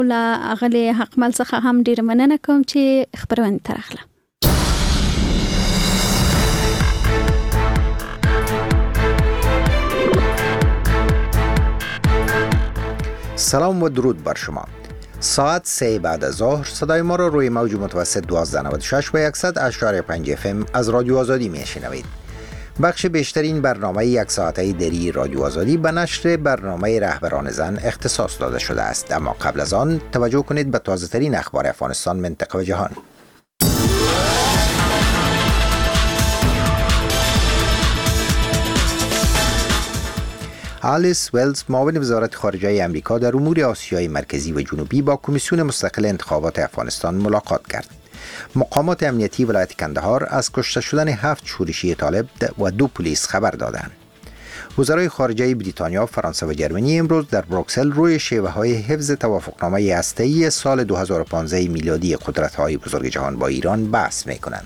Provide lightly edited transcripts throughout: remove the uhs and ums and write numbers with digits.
له اغلی حقمل څخه هم ډیر مننه کوم چې خبرونه ترخله. سلام و درود بر شما. ساعت 3 بعد از ظهر صدای ما را روی موج متوسط 1296 و 100.5 FM از رادیو آزادی میشنوید. بخش بیشترین برنامه یک ساعته دری رادیو آزادی به نشر برنامه رهبران زن اختصاص داده شده است، اما قبل از آن توجه کنید به تازه ترین اخبار افغانستان، منطقه و جهان. آلیس ولز، معاون وزارت خارجه آمریکا در امور آسیای مرکزی و جنوبی، با کمیسیون مستقل انتخابات افغانستان ملاقات کرد. مقامات امنیتی ولایت کندهار از کشته شدن 7 شورشی طالب و 2 پلیس خبر دادند. وزرای خارجه بریتانیا، فرانسه و جرمنی امروز در بروکسل روی شیوه‌های حفظ توافقنامه هسته‌ای سال 2015 میلادی قدرت‌های بزرگ جهان با ایران بحث می‌کنند.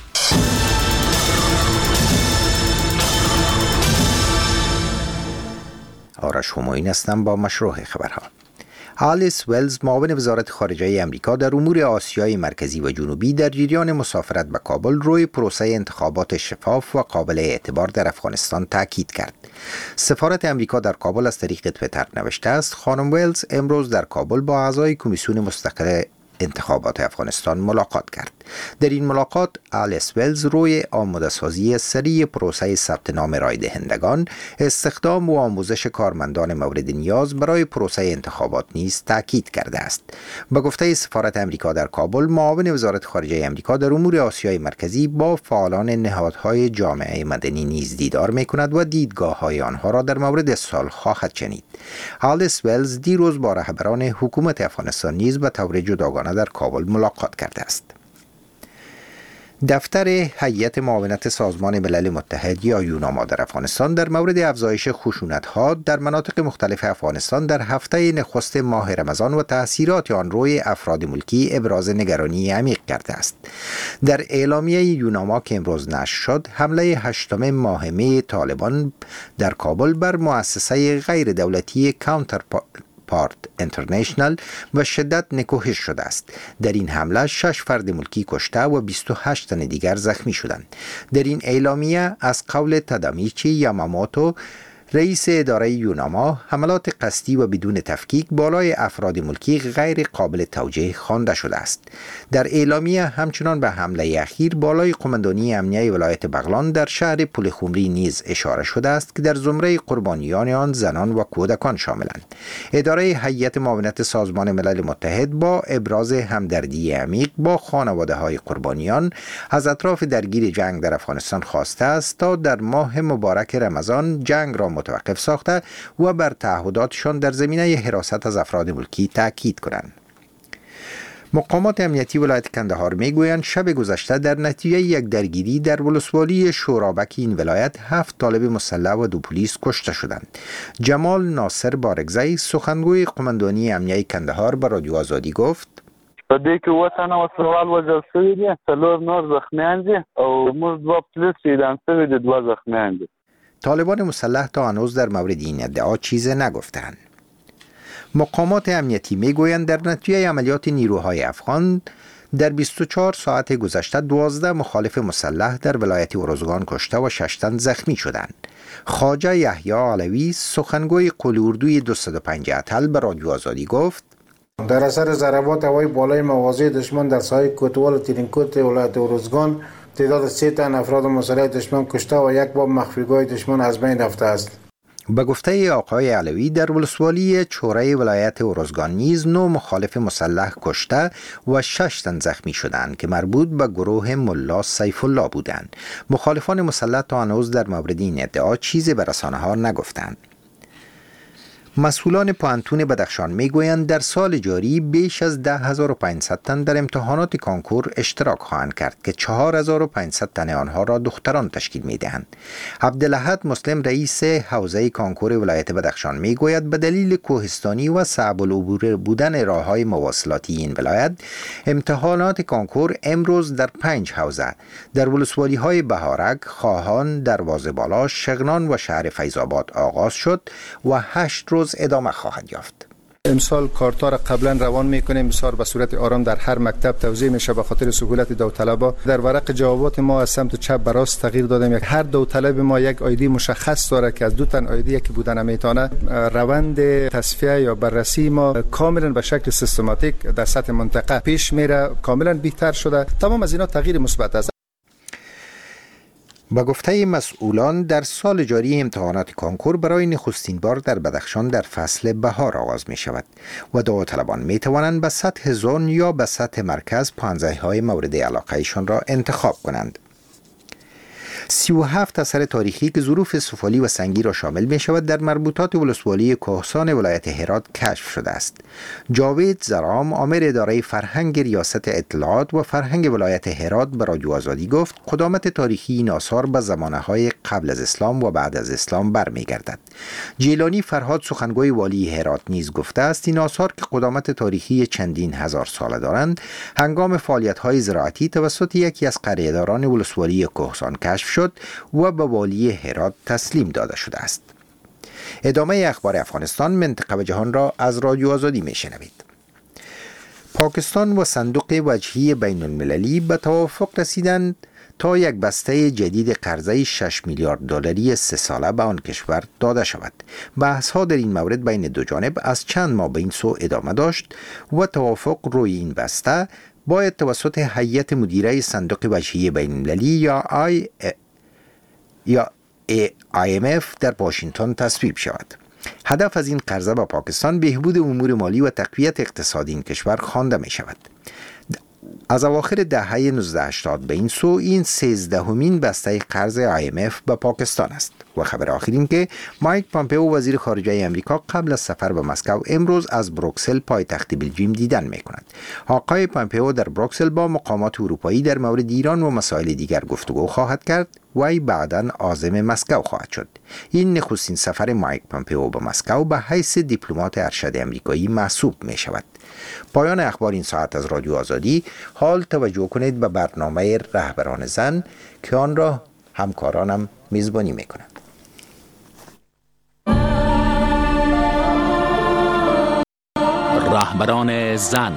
آرش همایون هستم با مشروع خبرها. آلیس ولز، معاون وزارت خارجه آمریکا در امور آسیای مرکزی و جنوبی، در جریان مسافرت به کابل روی پروسه انتخابات شفاف و قابل اعتبار در افغانستان تاکید کرد. سفارت آمریکا در کابل از طریق توییتر نوشته است: خانم ولز امروز در کابل با اعضای کمیسیون مستقل انتخابات افغانستان ملاقات کرد. در این ملاقات آلیس ولز روی آماده سازی سریع پروسه ثبت نام رای دهندگان، استخدام و آموزش کارمندان مورد نیاز برای پروسه انتخابات نیز تاکید کرده است. به گفته سفارت آمریکا در کابل، معاون وزارت خارجه آمریکا در امور آسیای مرکزی با فعالان نهادهای جامعه مدنی نیز دیدار می‌کند و دیدگاه‌های آنها را در مورد سال خواهد شنید. آلیس ولز دیروز با رهبران حکومت افغانستان نیز به طور جداگانه در کابل ملاقات کرده است. دفتر هیئت معاونت سازمان ملل متحد یا یوناما در افغانستان در مورد افزایش خشونت‌ها در مناطق مختلف افغانستان در هفته نخست ماه رمضان و تأثیرات آن روی افراد ملکی ابراز نگرانی عمیق کرده است. در اعلامیه یوناما که امروز نشر شد، حمله 8 ماه می طالبان در کابل بر مؤسسه غیر دولتی کانترپارت اینترنشنال و شدت نکوهش شده است. در این حمله 6 فرد ملکی کشته و 28 تن دیگر زخمی شدند. در این اعلامیه از قول تادامیچی یاماموتو، رئیس اداره یوناما، حملات قصدی و بدون تفکیک بالای افراد ملکی غیر قابل توجیه خوانده شده است. در اعلامیه همچنان به حمله اخیر بالای قماندانی امنیه ولایت بغلان در شهر پولخمری نیز اشاره شده است که در زمره قربانیان آن زنان و کودکان شاملند. اداره هیئت معاونت سازمان ملل متحد با ابراز همدردی عمیق با خانواده‌های قربانیان از اطراف درگیر جنگ در افغانستان خواسته است تا در ماه مبارک رمضان جنگ را متوقف ساخته و بر تعهداتشان در زمینه حراست از افراد ملکی تاکید کنند. مقامات امنیتی ولایت کندهار میگویند شب گذشته در نتیجه یک درگیری در ولسوالی شورابک این ولایت 7 طالب مسلح و 2 پلیس کشته شدند. جمال ناصر بارگزی، سخنگوی قماندانی امنیه کندهار، به رادیو آزادی گفت: په دې کې وطن او سوال وجل شوی دي، 4 نور زخمیان دي او موږ 2 پولیس اعدام شوي دي، 2 زخمیان دي. طالبان مسلح تا هنوز در مورد این ادعا چیز نگفتند. مقامات امنیتی میگویند در نتیجه عملیات نیروهای افغان در 24 ساعت گذشته 12 مخالف مسلح در ولایت ارزگان کشته و 6 تن زخمی شدند. خواجه یحیی علوی، سخنگوی قول اردوی 205 اتل، به رادیو آزادی گفت: در اثر ضربات هوایی بالای مواضع دشمن در ساحل کوتوال و ترینکوت ولایت ارزگان تعداد 3 تن افراد مسلح دشمن کشته و 1 باب مخفیگاه دشمن از بین رفته است. به گفته آقای علوی، در ولسوالی چوره ولایت ارزگان نیز 9 مخالف مسلح کشته و 6 تن زخمی شدند که مربوط به گروه ملا سیف الله بودند. مخالفان مسلح تا هنوز در مورد این ادعا چیزی به رسانه‌ها نگفتند. مسئولان پوهنتون بدخشان میگویند در سال جاری بیش از 10,500 تن در امتحانات کانکور اشتراک خواهند کرد که 4,500 تن آنها را دختران تشکیل میدهند. عبدالاحد مسلم، رئیس حوزه کانکور ولایت بدخشان، میگوید به دلیل کوهستانی و صعب العبور بودن راههای مواصلاتی این ولایت، امتحانات کانکور امروز در 5 حوزه در ولسوالی های بهارک، خواهان، دروازه بالا، شغنان و شهر فیض‌آباد آغاز شد و 8 روز ادامه خواهد یافت. امسال کارتا را قبلا روان میکنیم، بسیار به صورت آرام در هر مکتب توزیع میشه به خاطر سهولت داوطلبا. در ورق جوابات ما از سمت چپ به راست تغییر دادیم. هر داوطلب ما یک آیدی مشخص داره که از دو تن آیدی که بودن نمیتونه. روند تصفیه یا بررسی ما کاملا به شکل سیستماتیک در سطح منطقه پیش میره، کاملا بهتر شده. تمام از اینا تغییر مثبت است. با گفته مسئولان در سال جاری امتحانات کنکور برای نخستین بار در بدخشان در فصل بهار آغاز می شود و داوطلبان می توانند به سطح زون یا به سطح مرکز پانزه‌های مورد علاقه ایشان را انتخاب کنند. 37 اثر تاریخی که ظروف سفالی و سنگی را شامل می شود در مربوطات ولسوالی کهسان ولایت هرات کشف شده است. جاوید زرام، آمر اداره فرهنگ ریاست اطلاعات و فرهنگ ولایت هرات به رادیو آزادی گفت قدامت تاریخی این آثار به زمانه‌های قبل از اسلام و بعد از اسلام برمیگردد. جیلانی فرهاد سخنگوی والی هرات نیز گفته است این آثار که قدامت تاریخی چندین هزار ساله دارند هنگام فعالیت‌های زراعتی توسط یکی از قریه‌داران ولسوالی کهسان کشف شد و به والی هرات تسلیم داده شده است. ادامه اخبار افغانستان، منطقه و جهان را از رادیو آزادی میشنوید. پاکستان و صندوق وجهی بین المللی به توافق رسیدند تا یک بسته جدید قرضه 6 میلیارد دلاری 3 ساله به آن کشور داده شود. بحث ها در این مورد بین دو جانب از چند ماه به این سو ادامه داشت و توافق روی این بسته باید توسط هیئت مدیره صندوق وجهی بین المللی یا IMF در واشنگتن تصویب شود. هدف از این قرضه به پاکستان بهبود امور مالی و تقویت اقتصادی این کشور خوانده می شود. از اواخر دهه 1980 به این سو این 13مین بسته قرض IMF به پاکستان است. و خبر آخر این که مایک پامپئو وزیر خارجه امریکا قبل از سفر به مسکو امروز از بروکسل پایتخت بلژیم دیدن می کند. آقای پامپئو در بروکسل با مقامات اروپایی در مورد ایران و مسائل دیگر گفتگو خواهد کرد و ای بعداً عازم مسکو خواهد شد. این نخستین سفر مایک پامپئو به مسکو به حیث دیپلمات ارشد امریکایی محسوب می شود. پایان اخبار این ساعت از رادیو آزادی. حال توجه کنید به برنامه رهبران زن که آن را همکارانم میزبانی می کنند. رهبران زن.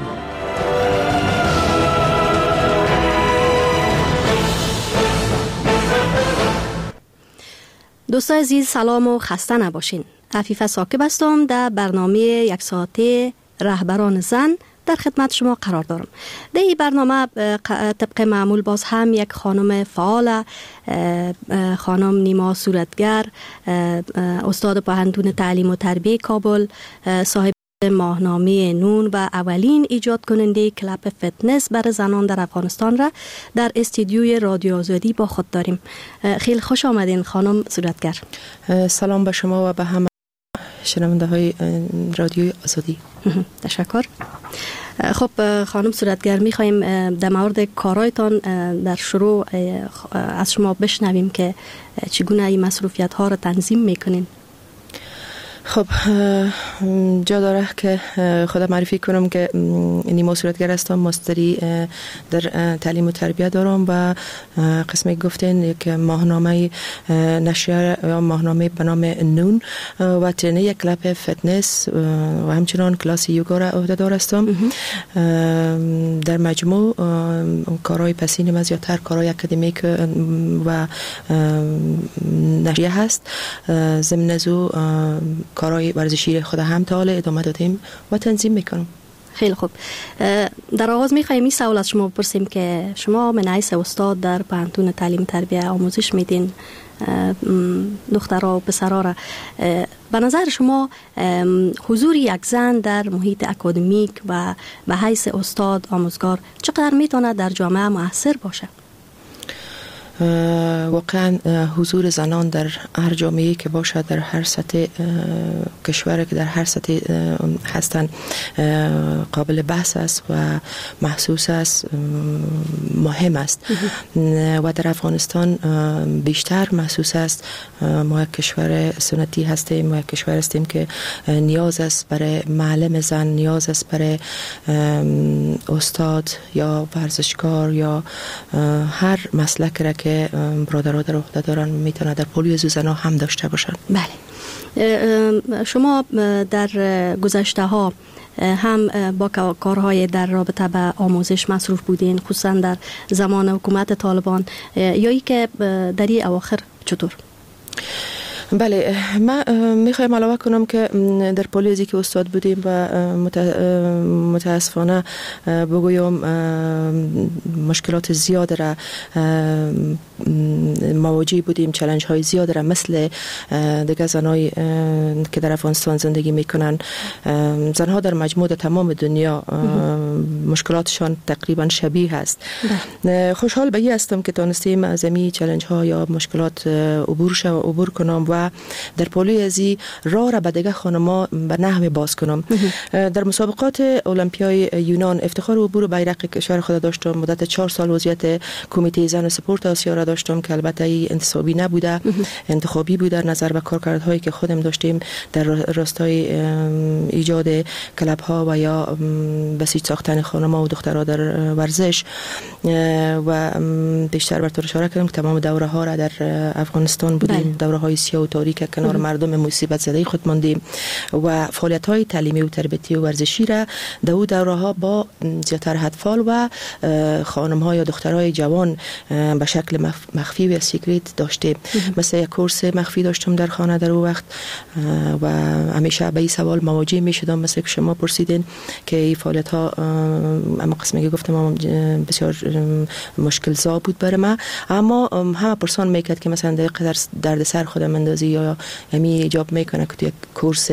دوستان عزیز سلام و خسته نباشین. عفیفه ساکب هستم. در برنامه یک ساعته رهبران زن در خدمت شما قرار دارم. در این برنامه طبق معمول باز هم یک خانم فعال، خانم نیما صورتگر، استاد پوهنتون تعلیم و تربیه کابل، صاحب ماهنامه نون و اولین ایجاد کننده کلاب فتنس برای زنان در افغانستان را در استودیوی رادیو آزادی با خود داریم. خیلی خوش آمدین خانم صورتگر. سلام به شما و به همه شنونده های رادیو آزادی. تشکر. خب خانم صورتگر، میخواییم در مورد کارایتان در شروع از شما بشنویم که چگونه این مصروفیت ها را تنظیم میکنین. خب جا داره که خودم معرفی کنم که نیما صورتگر هستم، ماستری در تعلیم و تربیت دارم و قسمی گفتین یک ماهنامه نشریه یا ماهنامه به نام نون و ترینر یک کلاب فتنس و همچنان کلاس یوگا را عهده‌دار هستم. در مجموع کارهای پسینم از زیادتر کارهای اکادمیک و نشریه هست. ضمن ازو کارهای ورزشی خود هم تا حالا ادامه دادیم و تنظیم میکنم. خیلی خوب. در آغاز میخوایم این سوال از شما بپرسیم که شما من حیث استاد در پوهنتون تعلیم تربیت آموزش میدین دخترها و پسرها را، به نظر شما حضور یک زن در محیط اکادمیک و به حیث استاد آموزگار چقدر میتونه در جامعه مؤثر باشه؟ واقعا حضور زنان در هر جامعه که باشد، در هر سطح کشور که در هر سطح هستن، قابل بحث است و محسوس است، مهم است و در افغانستان بیشتر محسوس است. ما یک کشور سنتی هستیم، ما یک کشور هستیم که نیاز است برای معلم زن، نیاز است برای استاد یا ورزشکار یا هر مسلک را که که برادرها در عهده دارن میتونه در پلیس زنا هم داشته باشن. بله. شما در گذشته ها هم با کارهای در رابطه به آموزش مصروف بودین، خصوصا در زمان حکومت طالبان، یا ای که در این اواخر چطور؟ بله، من میخوایم علاوه کنم که در پلیسی که استاد بودیم و متاسفانه بگویم مشکلات زیاد را مواجه بودیم، چالش های زیاد را مثل دیگه زنای که در افغانستان زندگی میکنن. زنها در مجموع تمام دنیا مشکلاتشان تقریبا شبیه است. خوشحال به این هستم که تونستیم از این چالش ها یا مشکلات عبور کنم و در پلیسی راه را به دیگه خانما به نحو باز کنم. در مسابقات المپیای یونان افتخار عبور بیرق کشور خود داشتم. مدت 4 سال وضعیت کمیته زن سپورت آسیا را داشتم که البته انتصابی نبوده، انتخابی بود در نظر به کارکردهایی که خودم داشتیم در راستای ایجاد کلب ها و یا بسیج ساختن خانما و دخترها در ورزش. و بیشتر بر طور اشاره کردم که تمام دوره ها را در افغانستان بودیم، دوره های سیاه و تاریک کنار مردم مصیبت زده خود ماندیم و فعالیت های تعلیمی و تربیتی و ورزشی را در دوره ها با زیاتر اطفال و خانم ها یا دخترای جوان به شکل مخفی و سیکرت داشتیم. مثل یک کورس مخفی داشتم در خانه در اون وقت و همیشه به این سوال مواجه می شدم، مثل که شما پرسیدین که این فعالیت ها اما قسمی که گفتم بسیار مشکل زا بود برای من، اما همه پرسان میکرد که مثلا در درد سر خودم اندازی یا همی ایجاب میکنه که تو یک کورس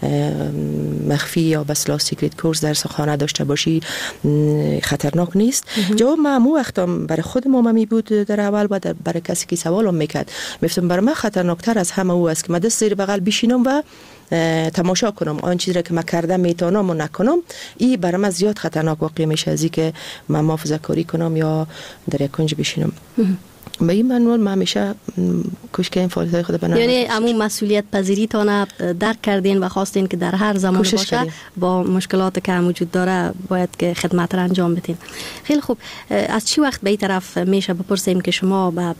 مخفی یا بس سیکرت کورس در خانه داشته باشی خطرناک نیست؟ جواب من امو وقتم برای خودم می بود در اول و برای کسی که سوالم میکرد میفتم برای من خطرناکتر از همه او است که من دست زیر بغل بشینم و تماشا کنم آن چیزی را که من کردم میتونم و نکنم. این برای من زیاد خطرناک واقع میشه از این که من محافظه کاری کنم یا در یک کنج بشینم. به این منوال من همیشه کوشش کردم فعالیت‌های خود بنام. یعنی عموم مسئولیت پذیری تانه درک کردین و خواستین که در هر زمان باشه با مشکلات که وجود داره باید که خدمت را انجام بدین. خیلی خوب. از چی وقت به این طرف میشه بپرسیم که شما به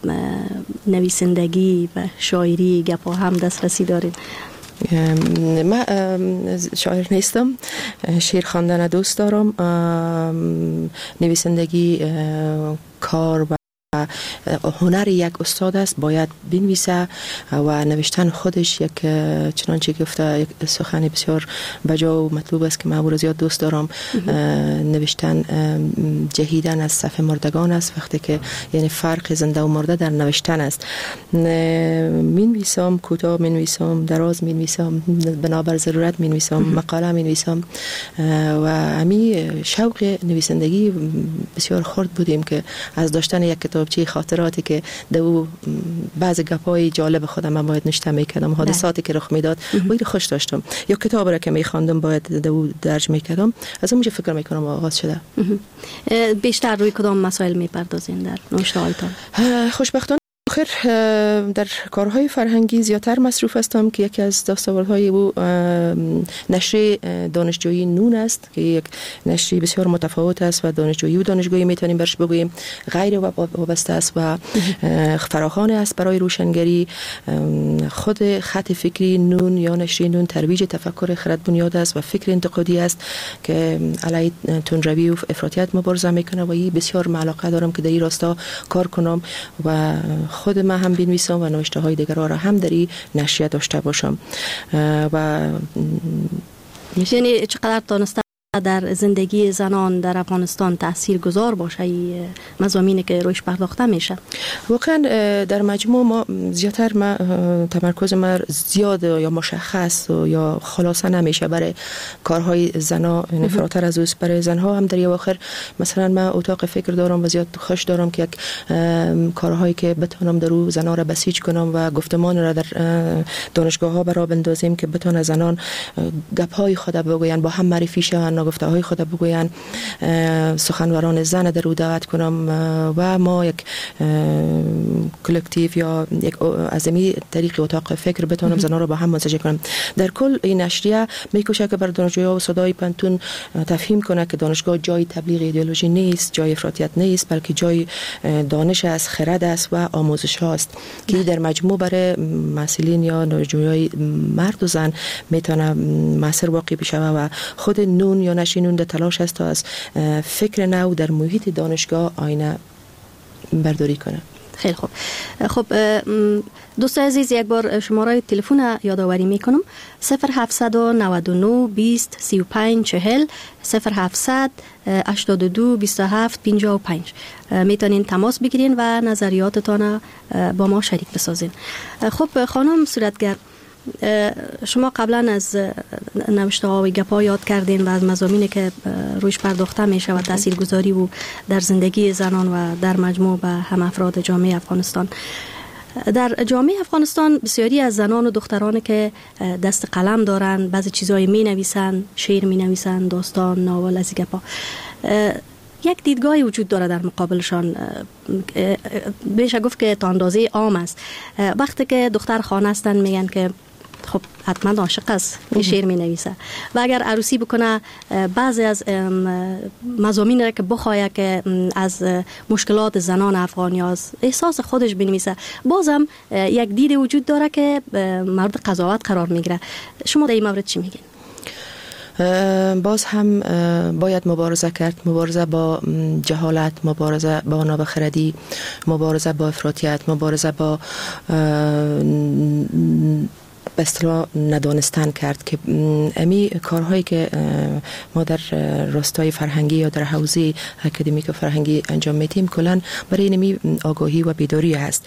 نویسندگی و شاعری گپا هم دسترسی دارین؟ من شاعر نیستم، شعر خواندن دوست دارم، نویسندگی کار و هنر یک استاد است، باید بنویسه و نوشتن خودش یک چنانچه گفته یک سخن بسیار بجا و مطلوب است که من او را زیاد دوست دارم. نوشتن جهیدن از صف مردگان است، وقتی که یعنی فرق زنده و مرده در نوشتن است. مینویسم کوتاه، مینویسم دراز، مینویسم بنابر ضرورت، مینویسم مقاله، مینویسم و همین شوق نویسندگی بسیار خرد بودیم که از داشتن یک کتابچه خاطراتی که دو بعض گپای جالب خودم من باید نشته میکردم، حادثاتی که رخ میداد باید خوش داشتم، یا کتاب را که میخواندم باید دو درج میکردم. از اونجا فکر میکنم آغاز شده. بیشتر روی کدام مسائل میپردازین در نوشته هایتان؟ خوشبختانه آخر در کارهای فرهنگی زیادتر مصروف هستم که یکی از دستاوردهای او نشر دانشجویی نون است که یک نشری بسیار متفاوت است و دانشجویی و دانشگاهی میتونیم برش بگوییم غیر وابسته است و فراخوان است برای روشنگری. خود خط فکری نون یا نشری نون ترویج تفکر خرد بنیاد است و فکر انتقادی است که علیه تندروی و افراطیت مبارزه میکنه و این بسیار علاقه دارم که در این راستا کار کنم و خود من هم بنویسم و نوشته های دیگر را هم در این نشریه داشته باشم. و یعنی چقدر تونسته در زندگی زنان در افغانستان تأثیر گذار باشه این مضامینی که رویش پرداخته میشه؟ واقعا در مجموع ما زیادتر تمرکز ما زیاد یا مشخص یا خلاصه نمیشه برای کارهای زنا، فراتر از اوست. برای زنها هم در اواخر مثلا من اتاق فکر دارم و زیاد خوش دارم که یک کارهایی که بتونم در رو زنا را بسیج کنم و گفتمان را در دانشگاه ها برای بندازیم که بتونه زنان گپ های خود بگوین، با هم معرفی شون نگفته های خود بگوین، سخنوران زن در او دعوت کنم و ما یک کلکتیو یا یک از این طریق اتاق فکر بتونم زنها را با هم منسجم کنم. در کل این نشریه میکوشه که بر دانشجویان و صدای پنتون تفهیم کنه که دانشگاه جای تبلیغ ایدئولوژی نیست، جای افراطیت نیست، بلکه جای دانش است، خرد است و آموزش هاست که در مجموع برای مسئولین یا دانشجویان مرد و زن میتونه مؤثر واقع بشه و خود نون یا نشینون در تلاش است تا از فکر نو در محیط دانشگاه آینه برداری کنه. خیلی خوب. خب دوست عزیز، یک بار شماره تلفن یادآوری میکنم: 0799 20 35 40 0700 82 27 55. میتونین تماس بگیرین و نظریاتتان با ما شریک بسازین. خب خانم صورتگر، شما قبلا از نوشته ها و گپا یاد کردین و از مضامینی که رویش پرداخته میشه و تاثیرگذاری و در زندگی زنان و در مجموع به هم افراد جامعه افغانستان. در جامعه افغانستان بسیاری از زنان و دختران که دست قلم دارن، بعضی چیزایی می نویسن، شعر می نویسن، داستان، ناول، از گپا، یک دیدگاهی وجود داره در مقابلشان. بشه گفت که تا اندازه عام است. وقتی که دختر خانه هستن میگن که خب حتما عاشق است که شعر می نویسه و اگر عروسی بکنه بعضی از مضامین را که بخواه که از مشکلات زنان افغانی از احساس خودش بنویسه، بازم یک دید وجود داره که مورد قضاوت قرار میگیره. شما در این مورد چی میگین؟ باز هم باید مبارزه کرد، مبارزه با جهالت، مبارزه با نابخردی، مبارزه با افراطیت، مبارزه با به اصطلاح ندانستن کرد که امی کارهایی که ما در راستای فرهنگی یا در حوزه اکادمیک فرهنگی انجام میدیم کلا برای اینمی آگاهی و بیداری هست.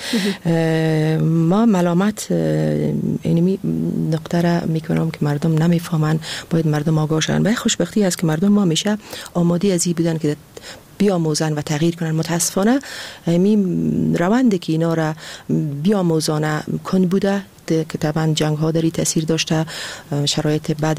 ما ملامت اینمی نقطه را میکنم که مردم نمیفهمن، باید مردم آگاه شدن. و خوشبختی است که مردم ما میشه آماده از این بودن که بیاموزن و تغییر کنن. متاسفانه این روند که اینا را بیاموزانه کن بوده که طبعا جنگ ها داری تاثیر داشته، شرایط بعد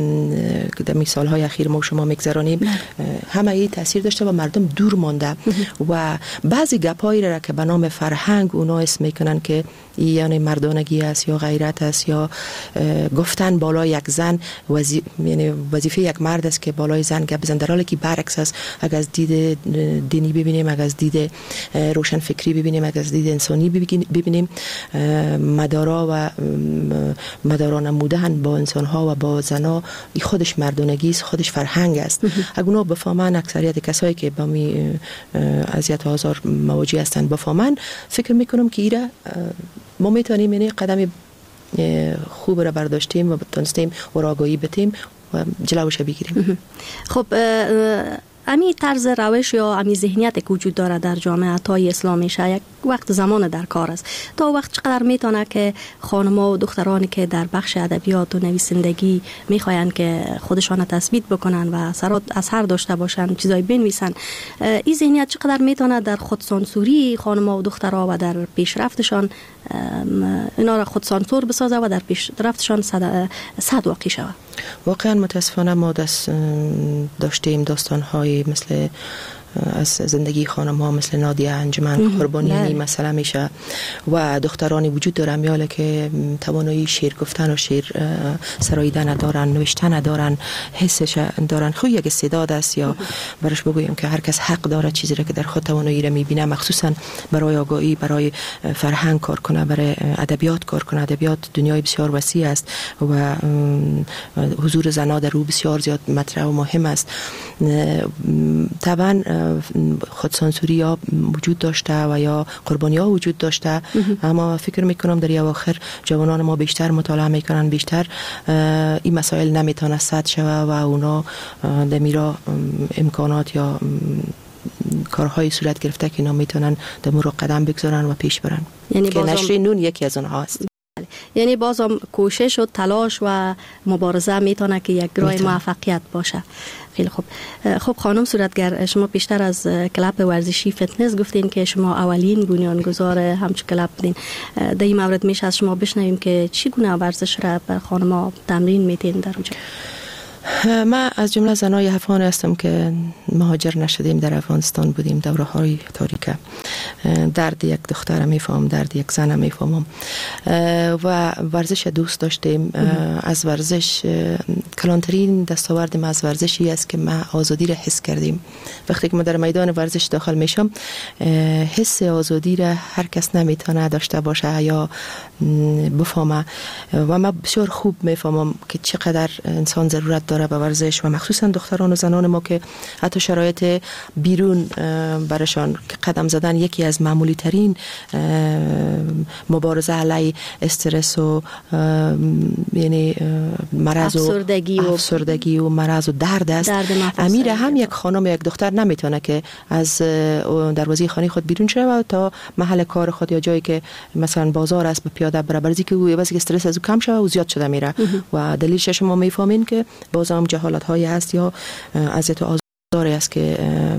در مثال های اخیر ما شما میگذرانیم، همه ای تاثیر داشته و مردم دور مانده و بعضی گپایی را که به نام فرهنگ اونا اسم میکنن که یعنی مردانگی است یا غیرت است یا گفتن بالای یک زن یعنی وظیفه یک مرد است که بالای زن گپ بزنه، در حالی که برعکس است. اگر از دید دینی ببینیم، اگر از دید روشن فکری ببینیم، اگر از دید انسانی ببینیم، مدارا و مدارا نمودن با انسان ها و با زنا خودش مردانگی است، خودش فرهنگ است. اگر اونا بفهمن، اکثریت کسایی که با می اذیت و آزار مواجه هستند بفهمن، فکر میکنم که ایره ما میتونیم یعنی قدم خوب را برداشتیم و بتونستیم و آگاهی بتیم و جلوش بگیریم. خب امی طرز روش یا امی ذهنیت که وجود داره در جامعه تای اسلامی شه یک وقت زمان در کار است. تا وقت چقدر میتونه که خانم‌ها و دخترانی که در بخش ادبیات و نویسندگی میخواین که خودشان تثبیت بکنن و اثر داشته باشن، چیزای بنویسن، این ذهنیت چقدر میتونه در خودسانسوری خانم‌ها و دخترها و در پیشرفتشان اینا را خودسانسور بسازه و در پیشرفتشان صد واقع شود؟ واقعا متاسفانه ما داشتیم داستان‌های مثل از زندگی خانم ها مثل نادیه انجمن قربانی مثلا میشه و دخترانی وجود داره میاله که توانایی شعر گفتن و شعر سراییدن ندارن، نوشتن ندارن، حسش دارن. خود یک استعداد است یا برش بگویم که هر کس حق داره چیزی را که در خود توانایی را میبینه مخصوصا برای آگاهی، برای فرهنگ کار کنه، برای ادبیات کار کنه. ادبیات دنیای بسیار وسیع است و حضور زنان در او بسیار زیاد مطرح و مهم است. طبعا خودسانسوری ها وجود داشته و یا قربانی ها وجود داشته، اما فکر میکنم در اواخر جوانان ما بیشتر مطالعه میکنن، بیشتر این مسائل نمیتونه سد شوه و اونا در میرا امکانات یا کارهای صورت گرفته که اینا میتونن در مورد قدم بگذارن و پیش برن، یعنی که نشر نون یکی از اونها است. یعنی بازم کوشش و تلاش و مبارزه میتونه که یک راه موفقیت باشه. خیلی خوب. خب خانم صورتگر، شما بیشتر از کلاب ورزشی فتنس گفتین که شما اولین بنیانگذار همچون کلاب بودین. در این مورد میشه از شما بشنویم که چی گونه ورزش را بر خانم‌ها تمرین میتین در اونجا؟ ما از جمله زنای افغان هستم که مهاجر نشدیم، در افغانستان بودیم دوره های تاریکه. درد یک دختر میفهم، درد یک زن میفهمم و ورزش دوست داشتیم. از ورزش کلانترین دستاورد ما از ورزشی است که ما آزادی را حس کردیم. وقتی که ما در میدان ورزش داخل میشم، حس آزادی را هر کس نمیتونه داشته باشه یا بفهمه و ما بسیار خوب میفهمم که چقدر انسان ضرورت داره به ورزش و مخصوصا دختران و زنان ما که حتی شرایط بیرون برشان که قدم زدن یکی از معمولی ترین مبارزه علیه استرس و یعنی مرض و افسردگی و مرض و درد است. امیر هم یک خانم یک دختر نمیتونه که از دروازه خانه خود بیرون شه و تا محل کار خود یا جایی که مثلا بازار است به پیاده بره، برای که او واسه استرس از کم شه و زیاد شده میره و دلیلش شما میفهمین که بازم جهالت هایی هست یا اذیت و داره است که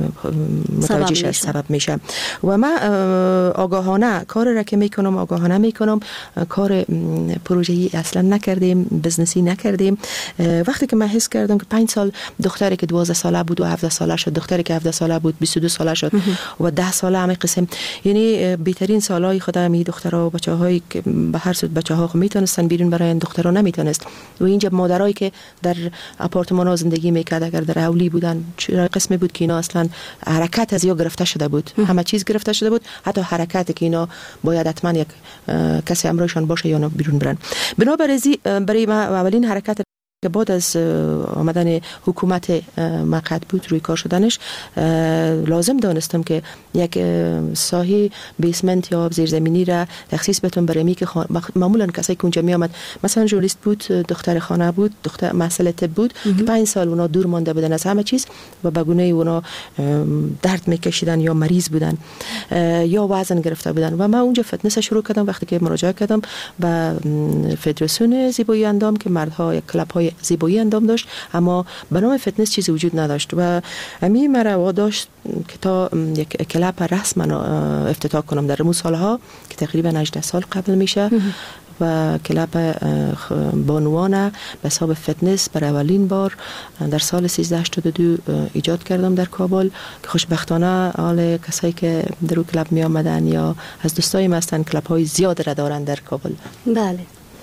متوجه سبب میشه. و من آگاهانه کار را که میکنم آگاهانه میکنم، کار پروژه‌ای اصلا نکردیم، بزنسی نکردیم. وقتی که من حس کردم که 5 سال دختری که 12 ساله بود و 17 ساله شد، دختری که 17 ساله بود 22 ساله شد و 10 ساله همین قسم، یعنی بهترین سالهای خودم می دخترها و بچه‌هایی که به هر صورت بچه‌ها میتونستن بیرون برای دخترها نمیتونست و اینجا مادرایی که در آپارتمان‌ها زندگی میکرد اگر در اولی بودن قسمی بود که اینا اصلا حرکت از یا گرفته شده بود، همه چیز گرفته شده بود، حتی حرکت که اینا باید حتما یک کسی امروشان باشه یا بیرون برن. بنابراین برای ما اولین حرکت که بعد از آمدن حکومت مقعد بود روی کار شدنش، لازم دانستم که یک ساحه بیسمنت یا زیرزمینی را تخصیص بتون برای می که معمولا کسایی که اونجا می آمد مثلا ژورنالیست بود، دختر خانه بود، دختر مسئله طب بود که 5 سال اونا دور مانده بودن از همه چیز و به گونه اونا درد میکشیدن یا مریض بودن یا وزن گرفته بودن و من اونجا فتنس شروع کردم. وقتی که مراجعه کردم به فدراسیون زیبایی اندام که مردها یک کلاب های زیبایی اندام داشت اما به نام فتنس چیزی وجود نداشت و همین مرا داشت که تا یک کلاب رسما افتتاح کنم در اون سالها که تقریبا 18 سال قبل میشه و کلاب بانوانه به حساب فتنس برای اولین بار در سال 1382 ایجاد کردم در کابل که خوشبختانه حال کسایی که در اون کلاب می آمدن یا از دوستای ما هستن کلاب های زیاد را دارن در کابل. بله.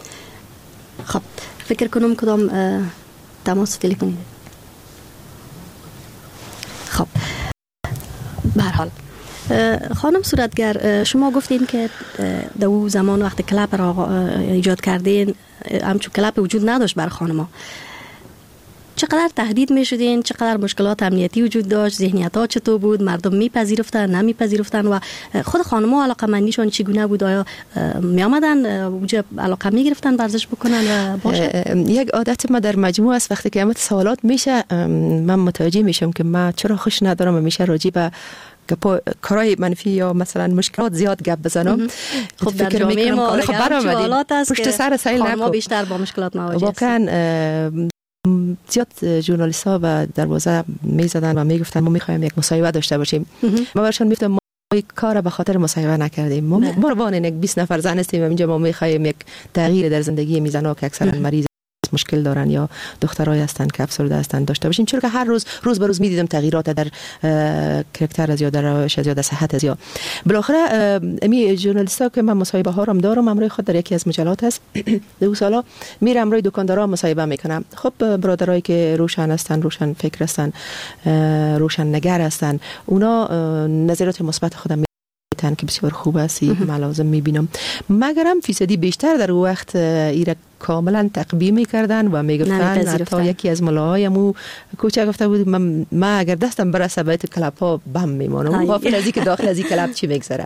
خب فکر کنم کدام تماس تلفنی. خب به هر حال خانم صورتگر، شما گفتین که در اون زمان وقت کلاب را ایجاد کردین همچون کلاب وجود نداشت بر خانم‌ها. چقدر تهدید می شدین؟ چقدر مشکلات امنیتی وجود داشت؟ ذهنیت ها چطور بود؟ مردم میپذیرفتن نمیپذیرفتن و خود خانم‌ها علاقه مندیشون چگونه بود؟ آیا می آمدن اونجا علاقه می گرفتن ورزش بکنن و باشه؟ یک عادت ما در مجموعه است وقتی که سوالات میشه من متوجه میشم که من چرا خوش ندارم و میشه راجع به کارهای منفی یا مثلا مشکلات زیاد گپ بزنم. خب در جامعه ما سوالات است پشت سر سیل نکو بیشتر با مشکلات مواجه واقعا زیاد ژورنالیست ها و دروازه میزدن و میگفتن ما میخوایم یک مصاحبه داشته باشیم. ما برشان میگفتم ما کار به خاطر مصاحبه نکردیم، ما روان یک 20 نفر زن هستیم و اینجا ما میخوایم یک تغییر در زندگی میزنا که اکثرا مریض مشکل دارن یا دخترای هستن که افسرده هستن داشته باشیم، چون که هر روز به روز میدیدم تغییرات در کاراکتر از یا در روش از یا در صحت از یا بالاخره امی ژورنالیستا که من مصاحبه ها رو دارم امروز خود در یکی از مجلات هست دو سالا میرم امروز دکاندارا مصاحبه میکنم. خب برادرایی که روشن هستن، روشن فکر هستن، روشن نگر هستن، اونا نظرات مثبت خودم که بسیار خوب است ملازم میبینم، مگرم فیصدی بیشتر در وقت ایره کاملا تقبیه میکردن و میگفتن حتی یکی از ملاهایمو کوچه گفته بود من اگر دستم برسه باید کلاب ها بم میمانم غافل از که داخل از این کلاب چی میگذره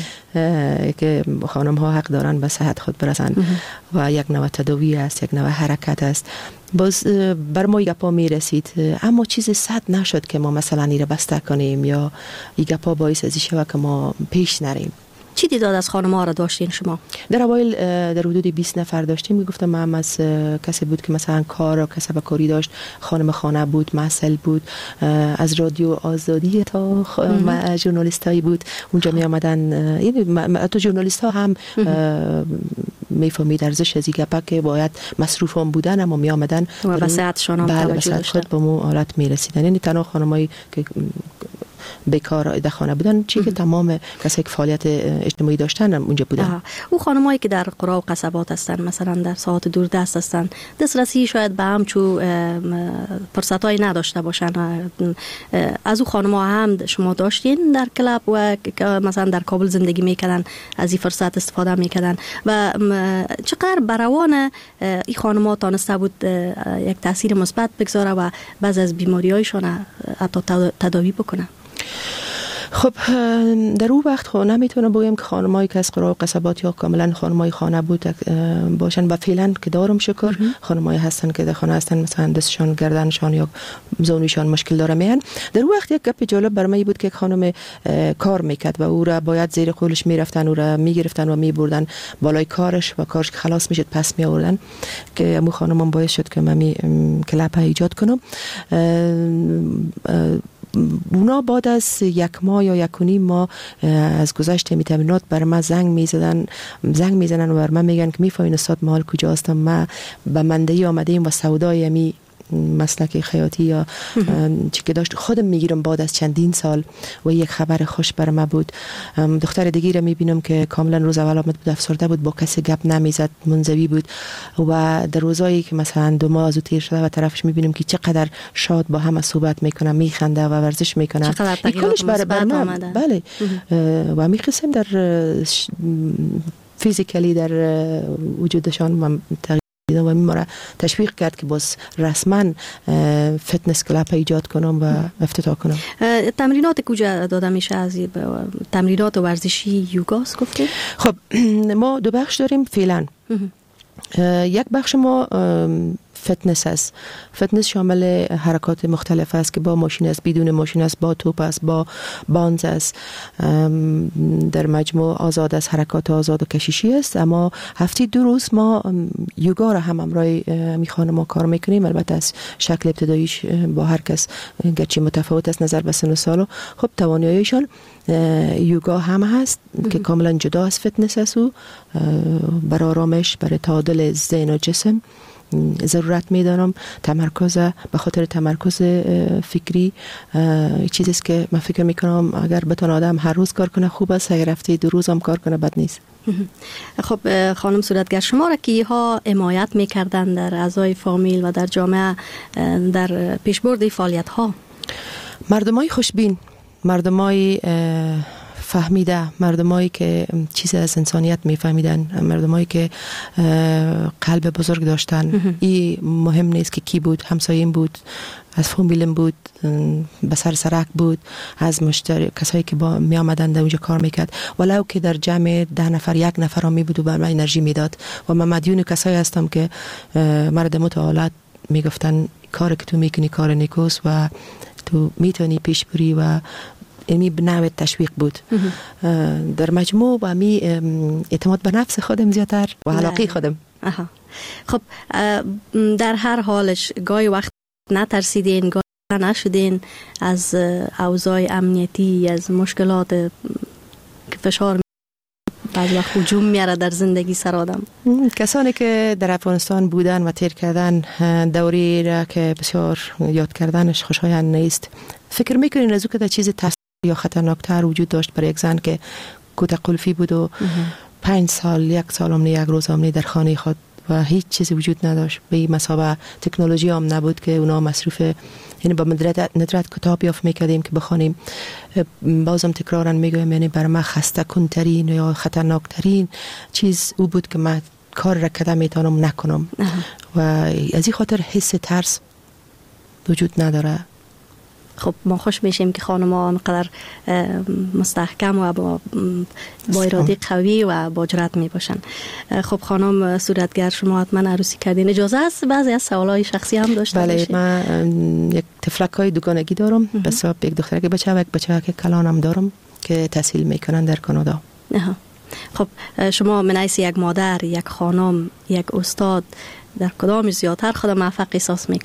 که خانم ها حق دارن به صحت خود برسن و یک نوع تداوی است، یک نوع حرکت است. باز بر ما گپا میرسید اما چیزی صد نشد که ما مثلا ایره بسته کنیم یا گپا باعث از این شود که ما پیش نریم. چی دیداد از خانم ها را داشتین شما؟ در اوایل در حدود 20 نفر داشتیم. میگفتم من از کسی بود که مثلا کار و کسب کاری داشت، خانم خانه بود، مسئول بود، از رادیو آزادی تا ژورنالیستایی بود اونجا می آمدن. این تو ژورنالیست ها هم میفهمید ارزش از این گپه که باید مصروف هم بودن اما می آمدن و به صحتشان هم توجه داشتن به مو حالت می رسیدن. یعنی تنها خانمایی که بیکار در خانه بودن چی که تمام کسایی که فعالیت اجتماعی داشتن اونجا بودن. او خانمایی که در قرا و قصبات هستن، مثلا در ساحات دوردست هستن، دسترسی شاید به همچو فرصتای نداشته باشن، از او خانم‌ها هم شما داشتین در کلاب و مثلا در کابل زندگی میکردن، از این فرصت استفاده میکردن و چقدر بروان این خانم‌ها تانسته بود یک تاثیر مثبت بگذاره و بعض از بیماری‌هایشان حتی تداوی بکنه؟ خب در اون وقت خب نمیتونم بگم که خانمایی که از قرا و قصبات یا کاملا خانمای خانه بود باشن و فعلا که دارم شکر خانمایی هستن که در خانه هستن، مثلا دستشان گردنشان یا زانویشان مشکل داره میان. در اون وقت یک گپ جالب برام بود که یک خانم کار میکرد و او را باید زیر قولش میرفتن، او را میگرفتن و میبردن بالای کارش و کارش که خلاص میشد پس می آوردن، که امو خانمم باعث شد که من کلپ ایجاد کنم. اونا بعد از یک ماه یا یک و نیم ماه از گذشت می تمرینات بر من زنگ میزنن و بر من میگن که میفهمین استاد ما کجا هستم، ما به مندهی آمدیم و سودای می مسلک خیاطی یا چی که داشت خودم میگیرم بعد از چندین سال و یک خبر خوش بر من بود. دختر دیگه رو میبینم که کاملا روز اول آمد بود افسرده بود، با کسی گپ نمیزد، منزوی بود و در روزایی که مثلا 2 ماه از او تیر شده و طرفش میبینم که چقدر شاد با هم صحبت میکنه، میخنده و ورزش میکنه، چقدر تغییرات مثبت آمده. بله و میخواستم در فیزیکلی در وجودشان و میماره تشویق کرد که باز رسما فتنس کلاب ایجاد کنم و افتتاح کنم. تمرینات کجا داده میشه؟ از تمرینات ورزشی یوگاست گفتید؟ خب ما 2 بخش داریم فعلا. یک بخش ما فتنس است. فتنس شامل حرکات مختلف است که با ماشین است، بدون ماشین است، با توپ است، با بانز است، در مجموع آزاد است، حرکات آزاد و کشیشی است. اما هفته 2 روز ما یوگا را هم امرای میخوانم ما کار میکنیم. البته از شکل ابتداییش با هر کس گرچه متفاوت است نظر به سن و سال، خب تواناییشان یوگا هم هست که کاملا جدا از فتنس است و برای آرامش، برای تعادل ذهن و جسم ضرورت میدارم. تمرکز به خاطر تمرکز فکری چیزی است که من فکر میکنم اگر بتونه آدم هر روز کار کنه خوب است، اگر هفته 2 روز هم کار کنه بد نیست. خب خانم صورتگر، شما را که ها حمایت میکردن در اعضای فامیل و در جامعه در پیشبرد فعالیت ها؟ مردمای خوشبین، مردمای فهمیده، مردمایی که چیز از انسانیت میفهمیدن، مردمایی که قلب بزرگ داشتن. این مهم نیست که کی بود، همسایه‌ام بود، از فامیلم بود، به سرک بود، از مشتری کسایی که با می آمدن در اونجا کار میکرد، ولو که در جمع 10 نفر 1 نفر هم می بود و بر من انرژی میداد. و من مدیون کسایی هستم که مردم متعالت میگفتن کار که تو میکنی کار نیکوست و تو میتونی پیش بری و می بنوع تشویق بود. در مجموع و می اعتماد به نفس خودم زیادتر و علاقه خودم. خب در هر حالش گاهی وقت نترسیدین، گاهی نشدین از اوضاع امنیتی، از مشکلات که فشار بعض وقت هجوم میاره در زندگی سر آدم؟ کسانی که در افغانستان بودن و تیر کردن دوری را که بسیار یاد کردنش خوشایند نیست، فکر میکنین از او که در چیز یا خطرناکتر وجود داشت برای یک زن که کوته قلفی بود و 5 سال 1 سال هم 1 روز هم در خانه خود و هیچ چیزی وجود نداشت. به این مسابقه تکنولوژی هم نبود که اونا مصروف، یعنی با ندرت کتاب یافت میکردیم که بخوانیم. بازم تکرارا میگویم یعنی برای من خسته کنترین یا خطرناکترین چیز او بود که من کار را کدام میتونم نکنم و از این خاطر حس ترس وجود نداره. خب ما خوش میشیم که خانم‌ها انقدر مستحکم و با اراده قوی و با جرأت می باشن. خب خانم صورتگر، شما حتما عروسی کردین، اجازه است بعضی از سوالای شخصی هم داشته باشید؟ بله، من یک تفلک‌های دوگانگی دارم، بس یک دخترک بچه و یک بچه که کلانم دارم که تحصیل میکنن در کانادا. خب شما من حیث یک مادر، یک خانم، یک استاد، در کدامش زیادتر خود موفق احساس میکنین؟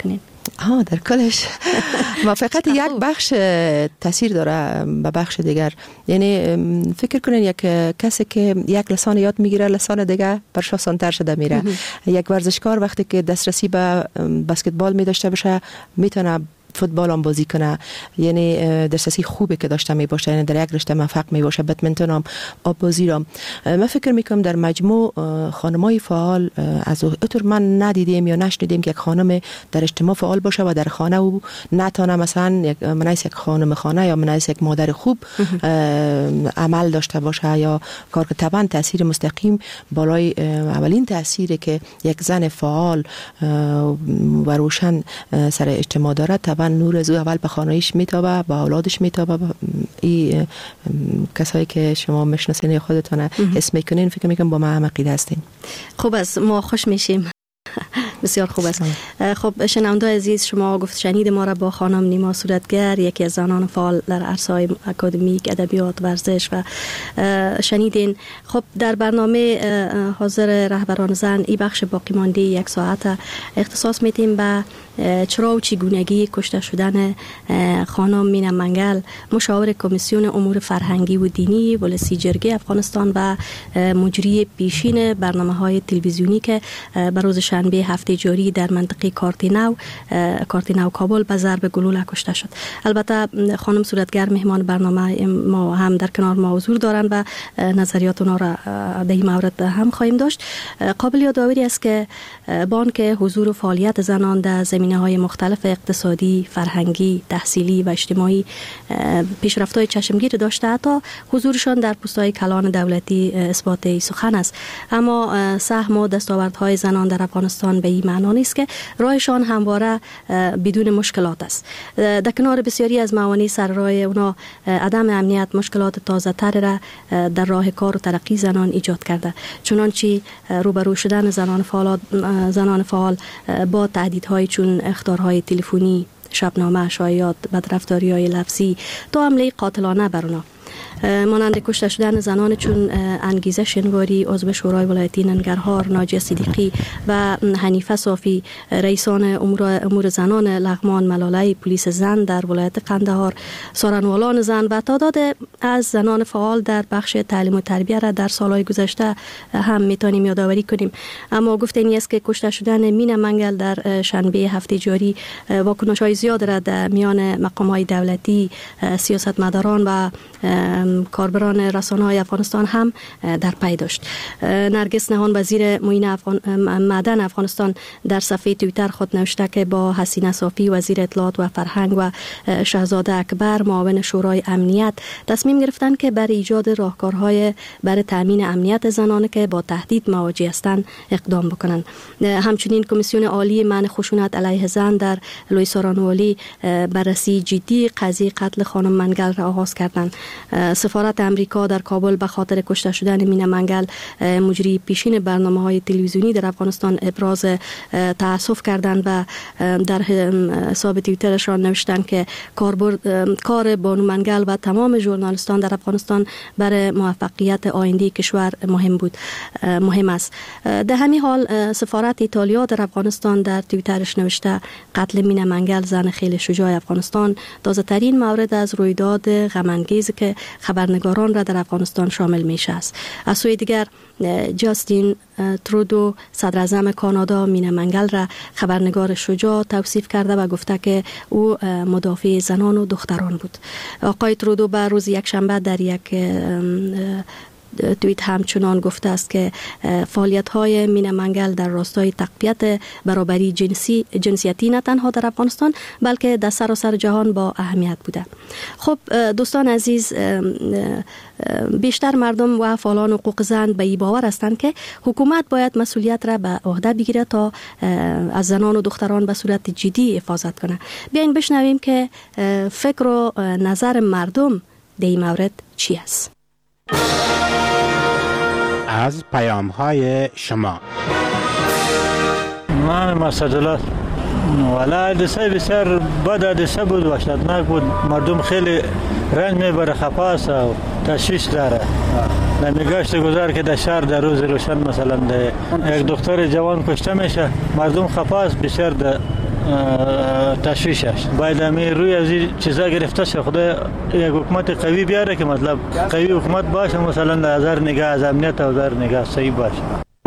در کلش موافقت یک بخش تاثیر داره به بخش دیگر. یعنی فکر کنین یک کسی که یک لسان یاد میگیره لسان دیگه برش آسان‌تر شده میره. یک ورزشکار وقتی که دسترسی به بسکتبال می داشته باشه میتونه فوتبال هم بازی کنه، یعنی دسترسی خوبی که داشته می باشه، یعنی در یک رشته موفق می باشه. بدمنتون هم آب بازی هم من فکر میکنم در مجموع خانمای فعال از اطور من ندیدیم یا نشنیدیم که یک خانم در اجتماع فعال باشه و در خانه او نتانه مثلا منایس یک خانم خانه یا منایس یک مادر خوب عمل داشته باشه یا کار که طبعا تاثیر مستقیم بالای اولین تاثیری که یک زن فعال و روشن سر اجتماع داره طبعا نور از او اول به خانه‌ایش میتابه، به اولادش میتابه. این کسایی که شما میشناسین یا خودتون حس میکنین فکر میکنم با ما هم عقیده هستین. خوب است، ما خوش میشیم. بسیار خوب است. خب شنوندگان عزیز، شما گفت شنید ما را با خانم نیما صورتگر، یکی از زنان فعال در عرصه‌های اکادمیک، ادبیات، ورزش و شنیدین. خب در برنامه حاضر رهبران زن این بخش باقی مانده یک ساعت اختصاص میدیم به چرا و چگونگی کشته شدن خانم مینا منگل، مشاور کمیسیون امور فرهنگی و دینی ولسی جرگه افغانستان و مجری پیشین برنامه‌های تلویزیونی که بر روز شنبه هفته جاری در منطقه کارتینو کابل به ضرب گلوله کشته شد. البته خانم صورتگر مهمان برنامه ما هم در کنار ما حضور دارند و نظریات اونا را در این مورد هم خواهیم داشت. قابل یادآوری است که بانک حضور و فعالیت زنان در زمینه‌های مختلف اقتصادی، فرهنگی، تحصیلی و اجتماعی پیشرفت‌های چشمگیر داشته تا حضورشان در پست‌های کلان دولتی اثبات سخن است. اما سهم و دستاوردهای زنان در افغانستان به این معنا نیست که راهشان همواره بدون مشکلات است. در کنار بسیاری از موانع سر راه اونا عدم امنیت مشکلات تازه‌تر را در راه کار و ترقی زنان ایجاد کرده، چنانچه روبرو شدن زنان فعال با تهدیدهای چون اخطارهای تلفنی، شبنامه، شایعات، بدرفتاری‌های لفظی تا حمله قاتلانه بر اونا. مانند کشته شدن زنان چون انگیزه شنواری، عضو شورای ولایتی ننگرهار ناجیه صدیقی و حنیفه صافی، رئیسان امور زنان لغمان ملاله، پلیس زن در ولایت قندهار، سارنوالان زن و تعداد از زنان فعال در بخش تعلیم و تربیت را در سالهای گذشته هم میتونیم یادآوری کنیم. اما گفتنی است که کشته شدن مینا منگل در شنبه هفته جاری واکنش‌های زیاد را در میان مقام‌های دولتی، سیاستمداران و کاربران رسانه‌های افغانستان هم در پی داشت. نرگس نهان وزیر معدن افغانستان در صفحه توییتر خود نوشته که با حسینه صافی وزیر اطلاعات و فرهنگ و شهزاده اکبر معاون شورای امنیت تصمیم گرفتند که بر ایجاد راهکارهای برای تامین امنیت زنان که با تهدید مواجه هستند اقدام بکنند. همچنین کمیسیون عالی منع خشونت علیه زن در لوی سارانوالی بررسی جدی قضیه قتل خانم منگل را آغاز کردند. سفارت امریکا در کابل به خاطر کشته شدن مینا منگل مجری پیشین برنامه‌های تلویزیونی در افغانستان ابراز تأسف کردند و در حساب توییترشان نوشتند که کار بانو منگل و تمام ژورنالیستان در افغانستان برای موفقیت آینده کشور مهم است. در همین حال سفارت ایتالیا در افغانستان در توییترش نوشته قتل مینا منگل زن خیلی شجاع افغانستان تازه ترین مورد از رویداد غم انگیز که خبرنگاران را در افغانستان شامل میشه است. از سوی دیگر جاستین ترودو صدر اعظم کانادا مینا منگل را خبرنگار شجاع توصیف کرده و گفته که او مدافع زنان و دختران بود. آقای ترودو به روز یکشنبه در یک توییت همچنان گفته است که فعالیت‌های مینا منگل در راستای تقویت برابری جنسیتی نه تنها در افغانستان بلکه در سراسر جهان با اهمیت بوده. خب دوستان عزیز، بیشتر مردم و فعالان حقوق زن به این باور هستند که حکومت باید مسئولیت را به عهده بگیره تا از زنان و دختران به صورت جدی حفاظت کنه. بیاین بشنویم که فکر و نظر مردم در این مورد چی است. از پیام‌های شما. من مسجلات ولی حادثه بسیار بد حادثه بود، وحشتناک بود. مردم خیلی رنج میبره، خفه است و تشویش داره. نمیگشت گذار که در شهر در روز روشن مثلا یک دختر جوان کشته میشه، مردم خفه است، بسیار تشویشش باید همه روی از این چیزا گرفته شه. خدا یک حکومت قوی بیاره که مطلب قوی حکومت باشه، مثلا در نظر نگاه از امنیت و در نگاه صحیح باشه.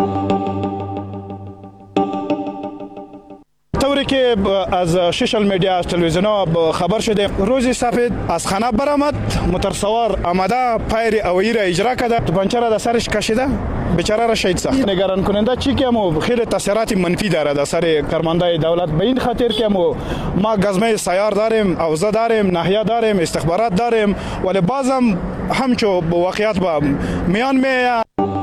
طوری که از سوشال میدیا از تلویزیون ها خبر شده روزی سفید از خانه برآمد، موتورسوار آمده پیر اویی را اجرا کرده، توپنچه را در سرش کشیده، بیچاره را شهید ساخت. نگران کننده چی که خیلی تاثیرات منفی داره در سر کارمندای دولت، به این خاطر که ما گزمه سیار داریم، اوضاع داریم، ناحیه داریم، استخبارات داریم، ولی بازم همچو واقعیت با میان میاد.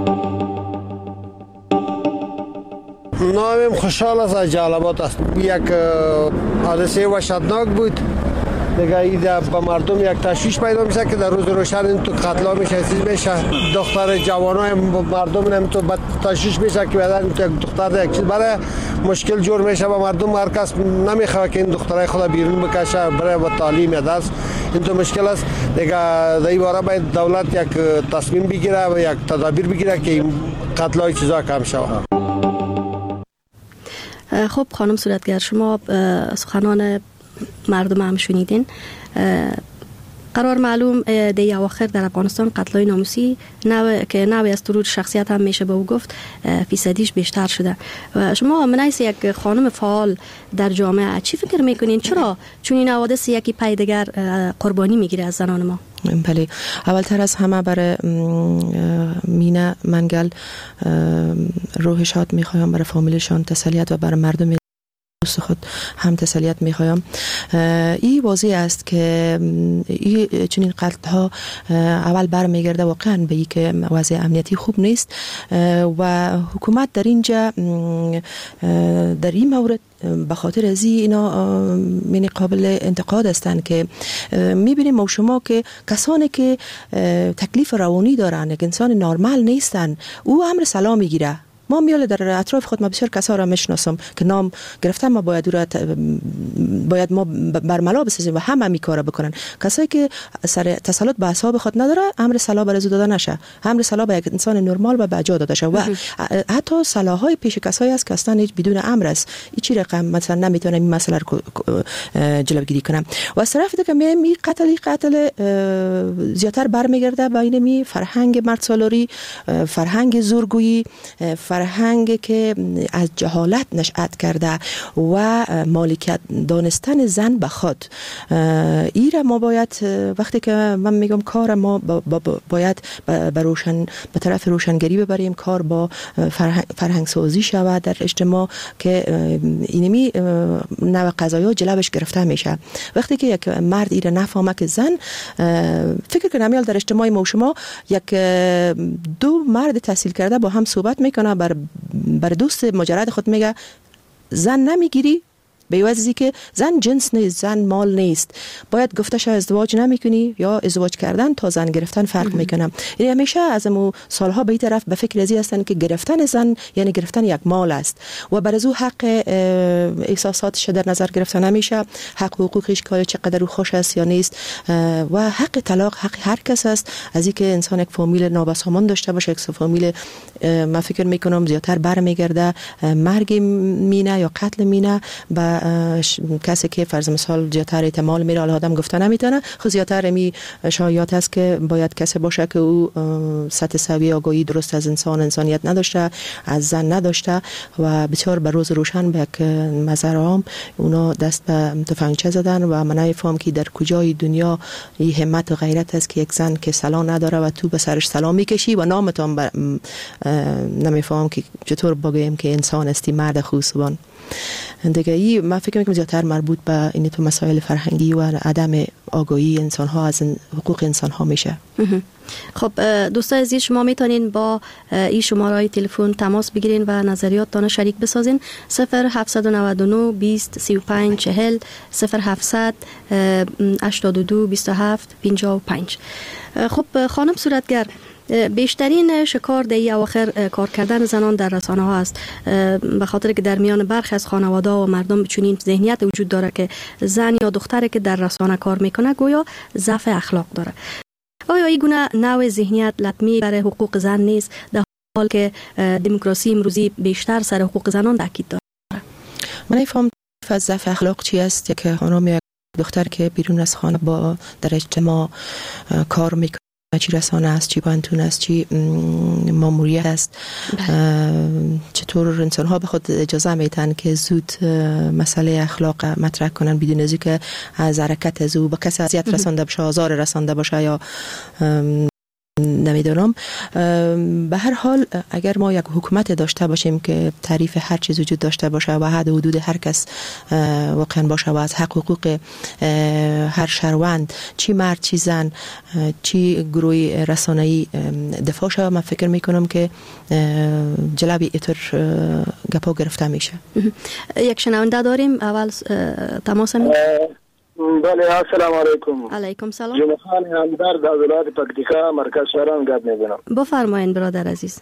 نامم خوشحال است از جلال‌آباد است. یک حادثه وحشتناک بود دیگه. ایده به مردم یک تشویش پیدا میشه که در روز روشن این تو قتلا میشه، چیز میشه، دختر جوانای مردم نمی تو تشویش میشه که بعدن یک دختر یک چیز برای مشکل جور میشه به مردم. هر کس نمیخواد که این دخترای خود بیرون بکشه برای با تعلیم درس. این تو مشکل است دیگه. در این باره باید دولت یک تصمیم بگیره و یک تدابیر بگیره که این قتلای چیزا کم شود. خب خانم صورتگر، شما سخنان مردم هم شنیدین. قرار معلوم دی اواخر در افغانستان قتلای ناموسی که نوع از ترور شخصیت هم میشه به او گفت فیصدیش بیشتر شده. و شما من ایس یک خانم فعال در جامعه چی فکر میکنین؟ چرا چون این حوادث یکی پای دیگر قربانی میگیره از زنان ما؟ بله، اولتر از همه برای مینا منگل روح شاد میخوایم، برای فامیلشان تسلیت و برای مردم دوست خود هم تسلیت میخوایم. این واضح است که این چنین قتل ها اول برمیگرده واقعا به این که وضع امنیتی خوب نیست و حکومت در اینجا در این مورد به خاطر از اینا یعنی قابل انتقاد هستند که میبینیم ما شما که کسانی که تکلیف روانی دارن، که انسان نرمال نیستن، او امر سلام میگیره. ما میاله در اطراف خود ما بسیار کسا را میشناسم که نام گرفتن ما باید ما برملا بسازیم و همه می کارا بکنن. کسایی که سر تسلط به اعصاب خود نداره امر سلا برزو داده نشه، امر سلا به یک انسان نرمال و بجا داده شه. و حتی سلاهای پیش کسایی است که اصلا هیچ بدون امر است این چی رقم مثلا نمیتونه این مسئله رو جلوگیری کنه. و از طرف دیگه می قتل زیاتر برمیگرده بین می فرهنگ مردسالاری، فرهنگ زورگویی، فرهنگ که از جهالت نشأت کرده و مالکیت دانستن زن به خود. ایره ما باید وقتی که من میگم کار ما باید به طرف روشنگری ببریم، کار با فرهنگ سازی شود در اجتماع که اینمی نوع قضایا جلوش گرفته میشه. وقتی که یک مرد ایره نفهمه که زن فکر کنم میال در اجتماع ما شما یک دو مرد تحصیل کرده با هم صحبت میکنه، بر دوست مجرد خود میگه زن نمیگیری به وجهی که زن جنس نیست، زن مال نیست، باید گفته شه ازدواج نمیکنی یا ازدواج کردن تا زن گرفتن فرق میکنه. یعنی همیشه از امو سالها به این طرف به فکر ازی هستن که گرفتن زن یعنی گرفتن یک مال است و بر از او حق احساساتش در نظر گرفته نمیشه، حق حقوقش که چقدر او خوش است یا نیست و حق طلاق حق هر کس است. از اینکه انسان یک فامیل نابسامان داشته باشه، یک فامیل من فکر میکنم زیاتر برمیگرده مرگ مینا یا قتل مینا با کسی که فرض مثال زیاتر احتمال میره، آدم گفته نمیتونه، خود زیاتر می شایعات است که باید کسی باشه که او سطح سوی آگاهی درست از انسانیت نداشته، از زن نداشته و بسیار به روز روشن به یک مزار عام اونا دست به تفنگچه زدن و من نمیفهم که در کجای دنیا این همت و غیرت است که یک زن که سلام نداره و تو به سرش سلام میکشی و نامتون نمیفهم که چطور بگویم که انسان استی مرد خوبان دیگه. ای من فکر میکنم زیادتر مربوط به این تو مسائل فرهنگی و عدم آگاهی انسان ها از حقوق انسان ها میشه. خب دوستان عزیز، شما میتونین با این شماره تلفن تماس بگیرین و نظریاتتان شریک بسازین. 0799 20 35 40 0700 82 27 55. خب خانم صورتگر، بیشترین شکار در اواخر کار کردن زنان در رسانه ها است، به خاطر که در میان برخی از خانواده و مردم چنین ذهنیت وجود داره که زن یا دختری که در رسانه کار میکنه گویا ضعف اخلاق داره. آیا این گونه نوع ذهنیت لطمی برای حقوق زن نیست، در حال که دموکراسی امروزی بیشتر سر حقوق زنان تاکید داره؟ من نفهم از ضعف اخلاق چی است؟ یک خانم یک دختر که بیرون از خانه با در اجتماع کار میکنه، چی رسانه است، چی بانتون است، چی ماموریت است، چطور انسان ها به خود اجازه میتن که زود مسئله اخلاق مطرح کنن بدون از که از حرکت از او به کسی اذیت رسانده باشه، آزار رسانده باشه یا نمیدونم. به هر حال اگر ما یک حکومت داشته باشیم که تعریف هر چیز وجود داشته باشه و حد و حدود هر کس واقعا باشه و از حقوق هر شهروند، چی مرد چی زن چی گروه رسانه‌ای دفاع شود، من فکر میکنم که جلوی ایتر گپا گرفته میشه. یک شنونده داریم، اول تماس می بله السلام علیکم. علیکم سلام. جمعه خان همدرد از ولایت پکتیکا مرکز شهران گپ می‌کنم. بفرمایید برادر عزیز.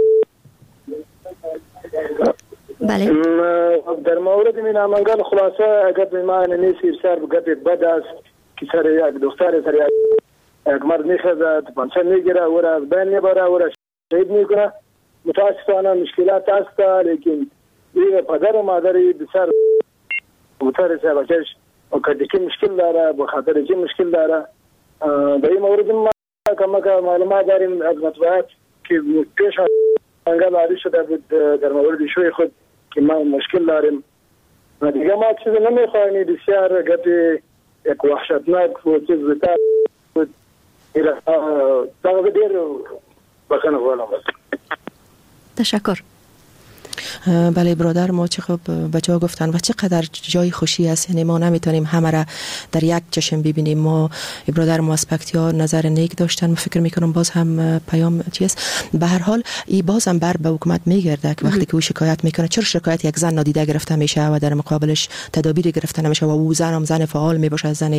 بله. در مورد من منگل خلاصه گپ ما نیست سر گپ بد است که سر یک دختر سر یک مرد میخزد پنچه میگیره و را از بین میبره و را شهید میکنه. متاسفانه مشکلات است، لیکن این پدر و مادری بسر متر سه بچش و کدیکی مشکل داره، بخاطر چی مشکل داره. در این مورد ما کمک معلومات داریم از مطبوعات که پیش منگل عالی شده بود در مورد شوی خود که ما مشکل داریم و دیگه ما چیز نمیخواهیم. بسیار گپی یک وحشتناک و چیز بتر بود. تاقه دیر بخنه خواهلم. تشکر. بله برادر ما چه خوب بچه ها گفتن و چقدر جای خوشی است. یعنی ما نمیتونیم همه را در یک چشم ببینیم. ما برادر ما از پکتیا نظر نیک داشتن و فکر میکنم باز هم پیام چیست. به هر حال ای باز هم بر به حکومت میگرده که وقتی که او شکایت میکنه، چرا شکایت یک زن نادیده گرفته میشه و در مقابلش تدابیر گرفته نمیشه و او زن هم زن فعال میباشه، زن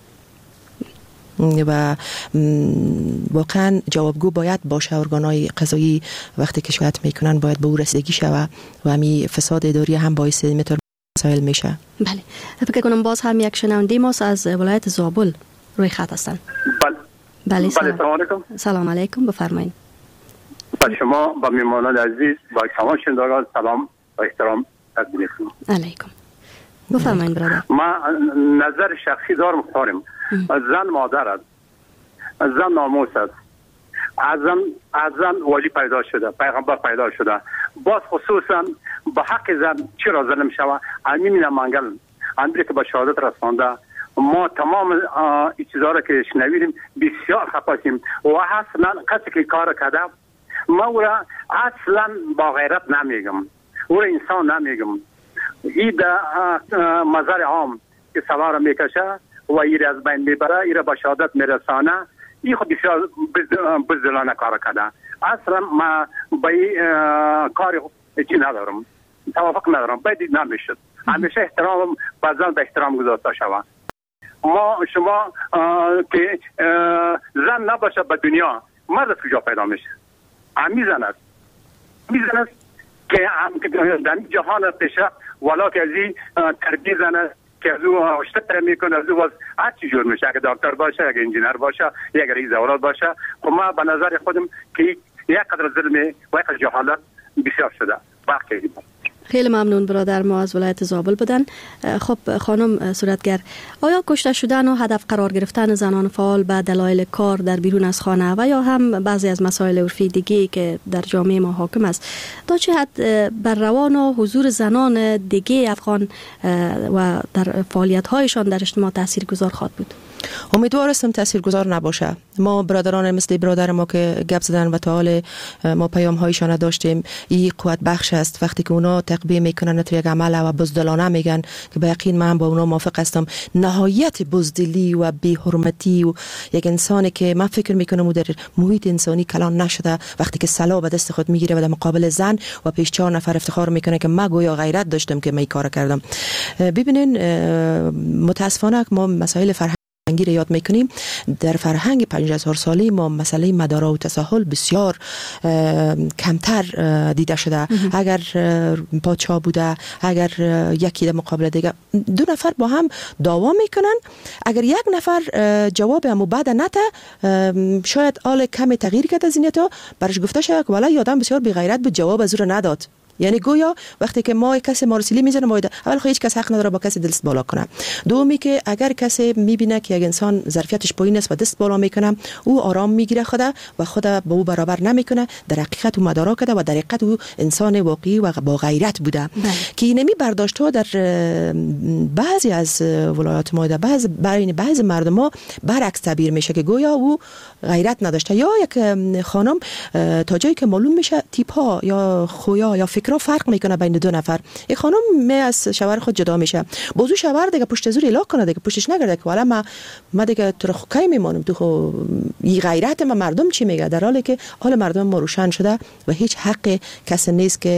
و واقعا جوابگو باید باشه. ارگانهای قضایی وقتی که شکایت میکنن باید به او رسیدگی شود و همین فساد اداری هم باعث میتونه مسائل میشه. بله فکر کنم باز هم یک شنونده ماست از ولایت زابل روی خط هستن. بله سلام علیکم. سلام علیکم، بفرمایید. با شما با میهمانان عزیز با تمام شنوندگان سلام و احترام تقدیم میکنم. علیکم. بفرمایید برادر. ما نظر شخصی دارم مختارم. زن مادر است، زن ناموس است، از زن ولی پیدا شده، پیغمبر پیدا شده. باز خصوصا به حق زن چرا ظلم شود؟ همین منگل اندری که به شهادت رسانده ما تمام این چیزها را که شنویدیم بسیار خفاشیم و اصلا کسی که کار کرده ما او را اصلا با غیرت نمیگم، او را انسان نمیگم. این در مزار عام که سوار میکشه و ایره از بین میبره، ایره به شهادت میرسانه، این خود بسیار بزدلانه کار کرده. اصلا ما به این کار چی ندارم، توافق ندارم، باید نمیشد. همیشه احترام به زن به احترام گذاشته شود. ما شما که زن نباشه به دنیا، مرد از کجا پیدا میشه؟ همی زن است که در جهان پیشرفت ولا که از این تربیه زن است که از او اشتر میکنه، از او هر چی جور میشه، اگه دکتر باشه، اگه انجینر باشه، یا اگه رئیس اولاد باشه. خب ما به نظر خودم که یک قدر ظلم و یک قدر جهالت بسیار شده. باقی خیلی ممنون برادر ما از ولایت زابل بودن. خب خانم صورتگر، آیا کشته شدن و هدف قرار گرفتن زنان فعال به دلایل کار در بیرون از خانه و یا هم بعضی از مسائل عرفی دیگه که در جامعه ما حاکم است تا چه حد بر روان و حضور زنان دیگه افغان و در فعالیت هایشان در اجتماع تاثیرگذار خواهد بود؟ امیدوار هستم تاثیرگذار نباشه. ما برادران مثل برادر ما که گپ زدن و تا حال ما پیام هایشان داشتیم، این قوت بخش است وقتی که اونا تقبیه میکنن تو یک عمل و بزدلانه میگن که به یقین من با اونا موافق هستم. نهایت بزدلی و بی حرمتی و یک انسانی که من فکر میکنم او در محیط انسانی کلان نشده وقتی که سلاح به دست خود میگیره و در مقابل زن و پیش 4 نفر افتخار میکنه که من گویا غیرت داشتم که من کار کردم. ببینین متاسفانه ما مسائل فرهنگی را یاد میکنیم. در فرهنگ 5000 سالی ما مسئله مدارا و تساهل بسیار کمتر دیده شده. اگر پادشاه بوده، اگر یکی در مقابل دیگه 2 نفر با هم دعوا میکنن، اگر یک نفر جواب همو بعد نته شاید آل کمی تغییر کرده ذهنیتو برش گفته شده که والا یادم بسیار بی غیرت بود، جواب از او نداد. یعنی گویا وقتی که ما کسی ما رو سیلی میزنه ما اول هیچ کس حق نداره با کسی دست بالا کنه. دومی که اگر کسی میبینه که یک انسان ظرفیتش پایین است و دست بالا میکنه او آرام میگیره خود با او برابر نمیکنه، در حقیقت او مدارا کرده و در حقیقت او انسان واقعی و با غیرت بوده که اینمی برداشت ها در بعضی از ولایات متحده بعض مردم ها برعکس تعبیر میشه که گویا او غیرت نداشته. یا یک خانم تا جایی که معلوم میشه تیپ ها یا خویا یا فکرها فرق میکنه بین دو نفر. یک خانم از شوهر خود جدا میشه، بازو شوهر دیگه پشت زور الا کنه دیگه پشتش نگرده که والا ما دیگه تو رو کی میمانم، تو خو این غیرت ما مردم چی میگه، در حالی که حال مردم ما روشن شده و هیچ حق کسی نیست که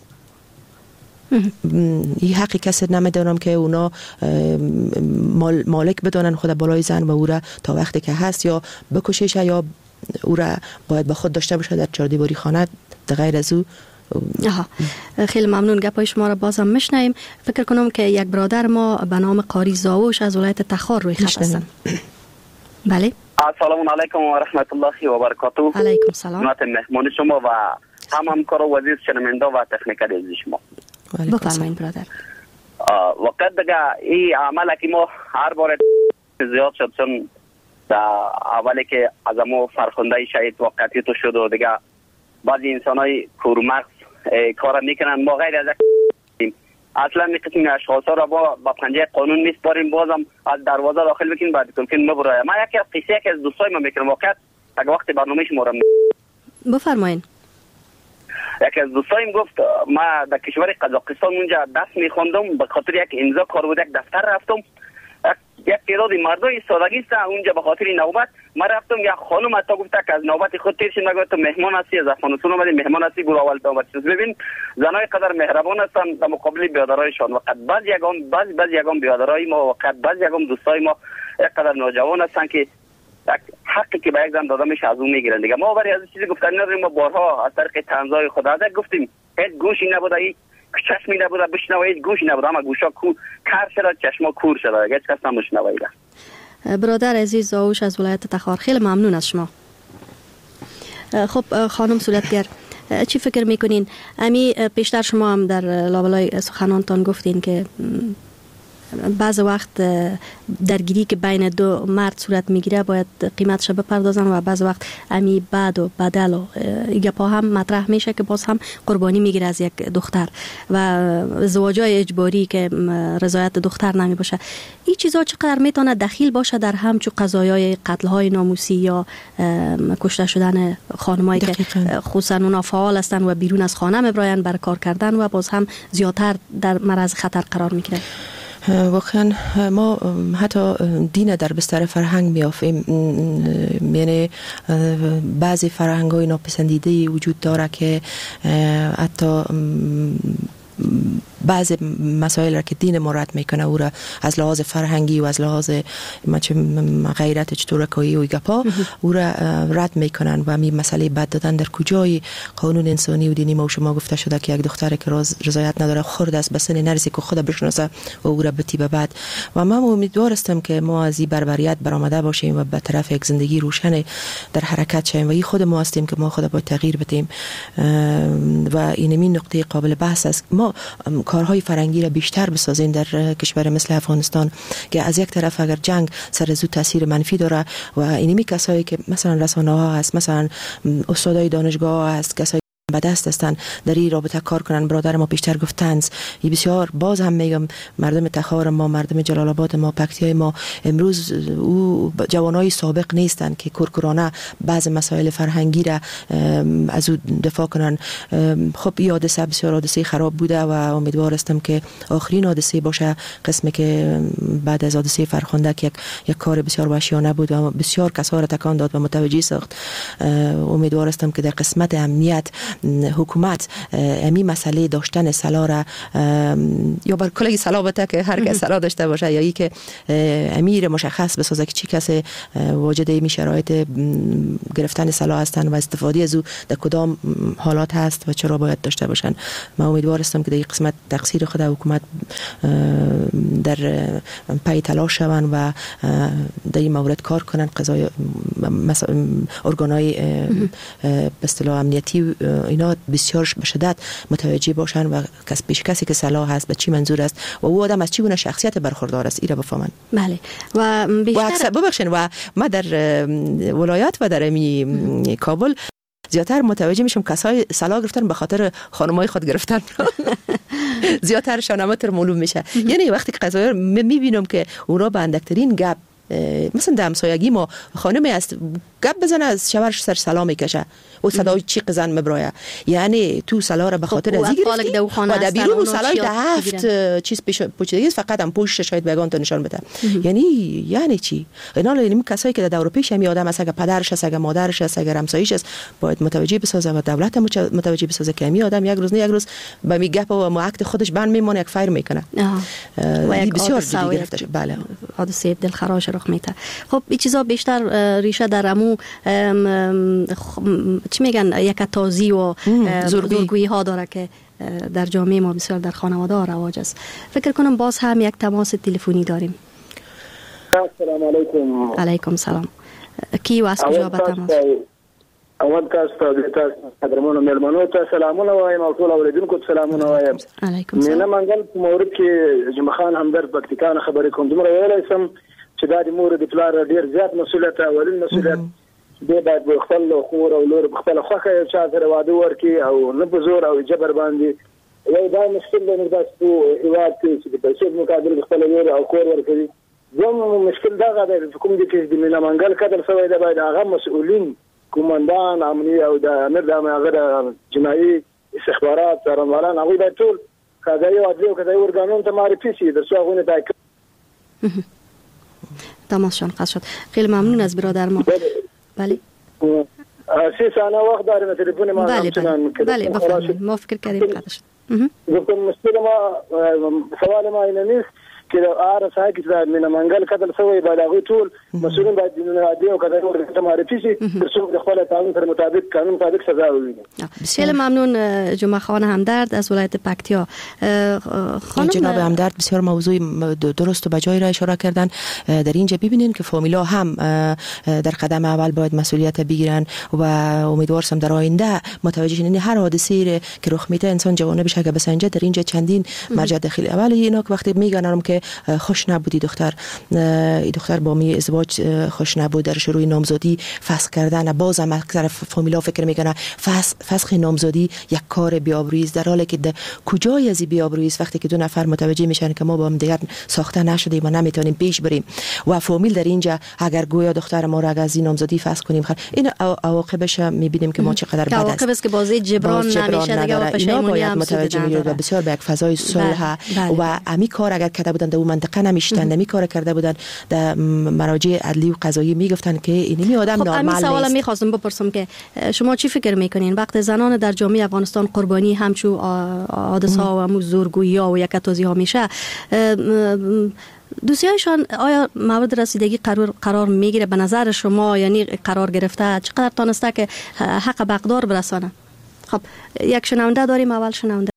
این حقی کسی نمیدونم که اونا مالک بدونن خود بالای زن و او را تا وقتی که هست یا بکشش یا او را باید با خود داشته باشه در چهاردیواری خانه. غیر از او خیلی ممنون. گپای شما را بازم میشنویم. فکر کنم که یک برادر ما به نام قاری زاوش از ولایت تخار روی خط هستن. بله. السلام علیکم و رحمت الله و برکاته. علیکم سلام. مهمان شما و همکار و وزیر شنونده و تکنیکال از شما. بفرمایید برادر. وقت دیگه این عمل که ما هر بار زیاد شد چون اولی که از ما فرخنده شهید وقتی تو شد و دیگه بعضی انسانای کورمغز کار میکنن. ما غیر از اصلا این قسم اشخاص را با پنجه قانون میسپاریم، بازم از دروازه داخل بکنیم بعد ممکن مبرای. ما یکی از قصه که از دوستای ما میکنم واقعا اگه وقت برنامه شما را بفرمایید. یکی از دوستایم گفت ما در کشور قزاقستان اونجا دست میخوندم به خاطر یک امضا کار بود، یک دفتر رفتم یک تعداد مردای سادگی است اونجا به خاطر نوبت ما رفتم. یک خانم حتی گفت که از نوبت خود تیر شد، نگفت تو مهمان هستی از افغانستان اومدی مهمان هستی برو اول تو بچه. ببین زنای قدر مهربان هستن در مقابل بیادرایشان. وقت بعضی یگان بیادرای ما وقت بعضی یگان دوستای ما یک قدر نوجوان هستن که حقی که به یک زن داده میشه از اون میگیرن دیگه. ما برای از چیزی گفتن نداریم. ما بارها از طریق طنزهای خدا گفتیم هیچ گوشی نبوده، چشمی نبوده بشنوه، هیچ گوشی نبوده، اما گوشا کار شده، چشما کور شده، هیچ کس نمیشنوه. برادر عزیز زاوش از ولایت تخار خیلی ممنون از شما. خب خانم صورتگر چی فکر میکنین؟ امی پیشتر شما هم در لابلای سخنانتان گفتین که بعض وقت درگیری که بین دو مرد صورت میگیره باید قیمتش بپردازن و بعض وقت امی بعد و بدل و گپا هم مطرح میشه که باز هم قربانی میگیره از یک دختر و ازدواجای اجباری که رضایت دختر نمی باشه. این چیزا چقدر میتونه دخیل باشه در همچو قضایای قتل‌های ناموسی یا کشته شدن خانمایی که خصوصا اونا فعال هستن و بیرون از خانه میبراین بر کار کردن و باز هم زیادتر در معرض خطر قرار میگیره. واقعا ما حتی دین در بستر فرهنگ میافیم، یعنی بعضی فرهنگ های ناپسندیده وجود داره که حتی بعض مسائل را که دین ما رد میکنه او را از لحاظ فرهنگی و از لحاظ غیرت چطورکایی و گپا او را رد میکنن و می مسئله بد دادن در کجای قانون انسانی و دینی ما و شما گفته شده که یک دختر که رضایت نداره خرد است به سن نرسی که خود بشناسه و او را بتی به بعد. و من امیدوار هستم که ما از این بربریت برآمده باشیم و به طرف یک زندگی روشن در حرکت شیم و این خود ما هستیم که ما خود باید تغییر بدیم و این نقطه قابل بحث است. ما کارهای فرنگی را بیشتر بسازیم در کشور مثل افغانستان که از یک طرف اگر جنگ سر زود تاثیر منفی داره و اینمی کسایی که مثلا رسانه ها هست، مثلا استادای دانشگاه هست، کسایی به دست هستن در این رابطه کار کنن. برادر ما پیشتر گفت طنز بسیار، باز هم میگم مردم تخار ما، مردم جلال آباد ما، پکتیای ما امروز او جوانای سابق نیستن که کورکورانه بعض مسائل فرهنگی را از او دفاع کنن. خب این حادثه بسیار حادثه خراب بوده و امیدوار هستم که آخرین حادثه باشه، قسمی که بعد از حادثه فرخنده که یک کار بسیار وحشیانه بود و بسیار کسا را تکان داد و متوجه ساخت. امیدوار هستم که در قسمت امنیت حکومت امی مسئله داشتن سلاح را یا بر کلی سلاح بده که هر کس سلاح داشته باشه یا ای که امیر مشخص بسازه که چی کسی واجد می شرایط گرفتن سلاح هستن و استفاده از او در کدام حالات هست و چرا باید داشته باشن. من امیدوار هستم که در این قسمت تقصیر خود حکومت در پای تلاش شون و در این مورد کار کنن. قضای ارگانهای به اصطلاح امنیتی اینا بسیار به شدت متوجه باشن و کسی که صلاح هست به چی منظور است و او آدم از چی گونه شخصیت برخوردار است ایره بفهمن. بله و بیشتر ببخشید و ما در ولایت و در کابل زیادتر متوجه میشم کسای صلاح گرفتن به خاطر خانمای خود گرفتن زیادتر شانمتر معلوم میشه. یعنی وقتی که قضایا میبینم که اونا به اندکترین گپ مثلا در همسایگی ما خانمی است گپ بزنه از شوهرش سر سلام میکشه و صدای چی قزن مبرایا، یعنی تو سلا را به خاطر از گرفتی و در بیرون سلای ده هفت چیز پوشیدگی فقط هم پوشش شاید بگان تو نشان بده. یعنی چی اینا این کسایی که در دور پیش هم آدم است، اگه پدرش است، اگه مادرش است، اگه همسایه‌اش است، باید متوجه بسازه و دولت متوجه بسازه که می آدم یک روز نه یک روز به می گپ و معاکت خودش بند میمونه، یک فایر میکنه و بسیار جدی گرفته شد. بله حادثه دلخراش رخ میده. خب این چیزا بیشتر ریشه در امو چی میگن یک تازی و زورگویی ها داره که در جامعه ما بسیار در خانواده ها رواج است. فکر کنم باز هم یک تماس تلفنی داریم. السلام علیکم. علیکم سلام. کی و از کجا به تماس؟ اول تاسو قدرمنو مهمانو ته سلامونه وایم او ټول اوریدونکو ته سلامونه وایم. علیکم سلام. نه منګل په مورد کې جمعه خان همدرد پکتیکان خبرې کوم. دومره ویلای سم چې دا د مور د پلار ډیر زیات مسؤلیت اولین مسؤلیت دی، باید په خپل خور او لور په خپل خوخه یو چا سره واده ورکړي او نه په زور او جبر باندې. یو دا مشکل دی نه داس په هیواد کې چې د پیسې مقابل خپل لور او کور ورکړي. زموږ مشکل دا غواړي چې کوم دي چې د مینا منګل کډل سوی دی باید هغه مسؤلین کومندان امنیه او د امر د هغه جنایي استخبارات څارنوالان هغوی باید ټول قضایي او عدلي او قضایي ارګانونو ته معرفي شي تر څو هغوی ته تماسشان قطع شد. خیلی ممنون از برادر ما. بله 3 ثانیه وقت داریم تلفن ما. بله بفرمایید. ما فکر کردیم قطع شد. گفتم مشکل ما سوال ما اینه نیست که آر سایه که در مینا منگل کدل سوی باید آقای طول مسئولین باید عدی و کدل ورگت معرفی شی برسول دخوال قانون پر مطابق قانون مطابق سزا ببینه. خیلی ممنون جمعه خان همدرد از ولایت پکتیا. جناب همدرد بسیار موضوع درست و بجای را اشاره کردن. در اینجا ببینین که فامیلا هم در قدم اول باید مسئولیت بگیرن و امیدوارم در آینده متوجه شین هر حادثه‌ای که رخ میده انسان جوانبش اگه بسنجه. در اینجا چندین مرجع داخلی اول اینا که وقتی میگن که خوش نبودی دختر با می ازدواج خوش نبود، در شروع نامزادی فسخ کردن، بازم اکثر فامیلا فکر میکنه فسخ نامزادی یک کار بی‌آبرویی است، در حالی که کجای از بی‌آبرویی است وقتی که دو نفر متوجه میشن که ما با هم دیگر ساخته نشدیم و نمیتونیم پیش بریم و فامیل در اینجا اگر گویا دختر ما را از این نامزادی فسخ کنیم این عواقبش میبینیم که ما چقدر بد است. عواقب است که بازی جبران نمیشه دیگه و پشیمونی هم متوجه میشن و بسیار به یک فضای صلح و امی کار اگر کرده بودن در منطقه نمیشتن نمی کار کرده بودن در مراجع عدلی و قضایی میگفتن که اینمی آدم نرمال نیست. همین سوال میخواستم بپرسم که شما چی فکر میکنین وقت زنان در جامعه افغانستان قربانی همچو حادثه ها و همو زورگویی ها و یکتازی ها میشه، دوستیایشان آیا مورد رسیدگی قرار میگیره به نظر شما؟ یعنی قرار گرفته چقدر تانسته که حق به اقدار برسانه؟ خب یک شنونده داریم. اول شنونده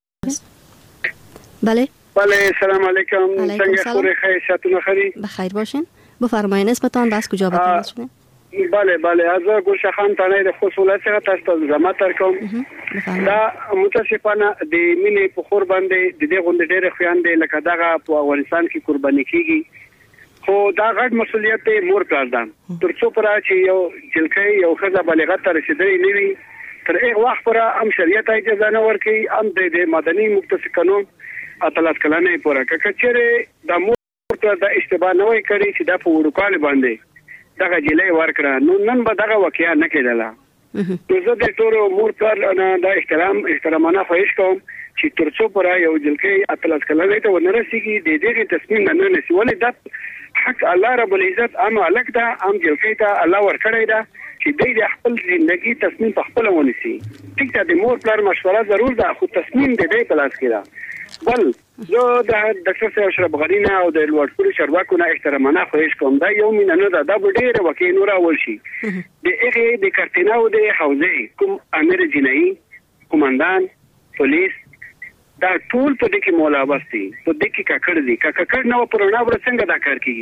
بله سلام علیکم. څنګه خوري خیراتونه خري بخیر باشین. بفرمایین اسمتان بس کجا به تماس شدین؟ بله از گلشخان تنه د خصوصیت څخه تاسو ته زما تر کوم. دا متاسفانه د مینې په خور باندې د دې غونډې ډېر خویان دي لکه دغه په افغانستان کې قرباني کیږي، خو دا غټ مسولیت مور کار ده. ترڅو پر چې یو جلکې یو خزه بالغت ته رسیدلې نه وي تر هغه وخت پر هم شریعت اجازه نه ورکړي، هم د مدني مقتصد قانون اتلس کلنې پورا کچره د مور ته د اشتباه نه وای کړی چې د پوروکال باندې دغه جلې ورکړه نو نن به دغه واقعیا نه کېدله. نو زه د ټول مور پر د احترامانه خواهش کوم چې ترڅو پر یو جلکې اتلس کلنې ته ورسیږي د دې تصمیم نه نسی، ولې د حق الله رب العزت ام الک دا ام جلکې ته الله ورکړی دا چې د خپل ژوندۍ تصمیم په خپل ونیسي. ټیک ده د مور پر مشوره ضرور ده، خو تصمیم د دې په لاس کې ده. بل زه د ډاکټر اشرف غنی او د لوړپوړي چارواکو نه احترامانه خواهش کوم دا یو مینه نه ده، دا ډېر وکیل نور اول شي د هغه د کارتیناو د حوزه کوم امیر جنایي کومندان پولیس دا ټول په دې کې مولا واستي په دې کې ککړ دي ککړ نه پرونه ور څنګه دا کار کیږي.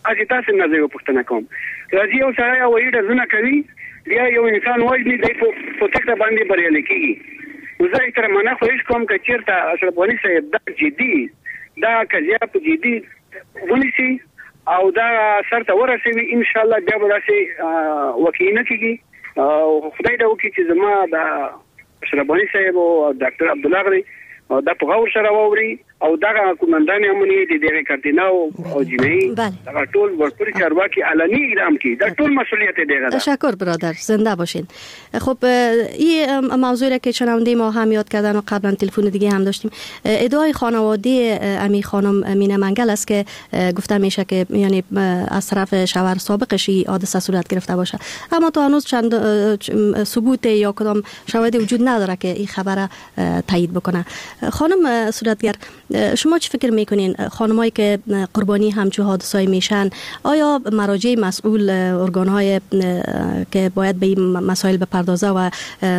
اځي تاسو نه زه پوښتنه کوم راځي او سره یو ویډه زونه کوي بیا یو انسان وایي دی په تکته باندې بریالي کیږي زه تر منه خو هیڅ کوم که چیرته اشرف غنی صاحب دا جدي دا قضیه په جدي ونیسي او دا سرته ورسوي ان شاء الله بیا به راسي وکینه کیږي او خدای دا وکړي چې زما د اشرف غنی صاحب او ډاکټر عبد الله غنی دا په غور سره ووري او دا کومندان امنیه د دغه کارتیناو او جنۍ دا ټول ورپورې چارواکي علنی اعلان کی دا ټول مسئولیت دی. تشکر برادر، زنده باشین. خب این موضوعی را که شنونده ما هم یاد کردن و قبلا تلفن دیگه هم داشتیم، ادعای خانواده امی خانم مینا منگل است که گفته میشه که یعنی از طرف شوهر سابقش این حادثه صورت گرفته باشه، اما تا هنوز چند ثبوت یا کدام شواهدی وجود نداره که این خبر تایید بکنه. خانم صورتگر، شما چی فکر میکنین خانمایی که قربانی همچون حادثه‌ای میشن آیا مراجع مسئول ارگان‌های که باید به این مسائل بپردازه و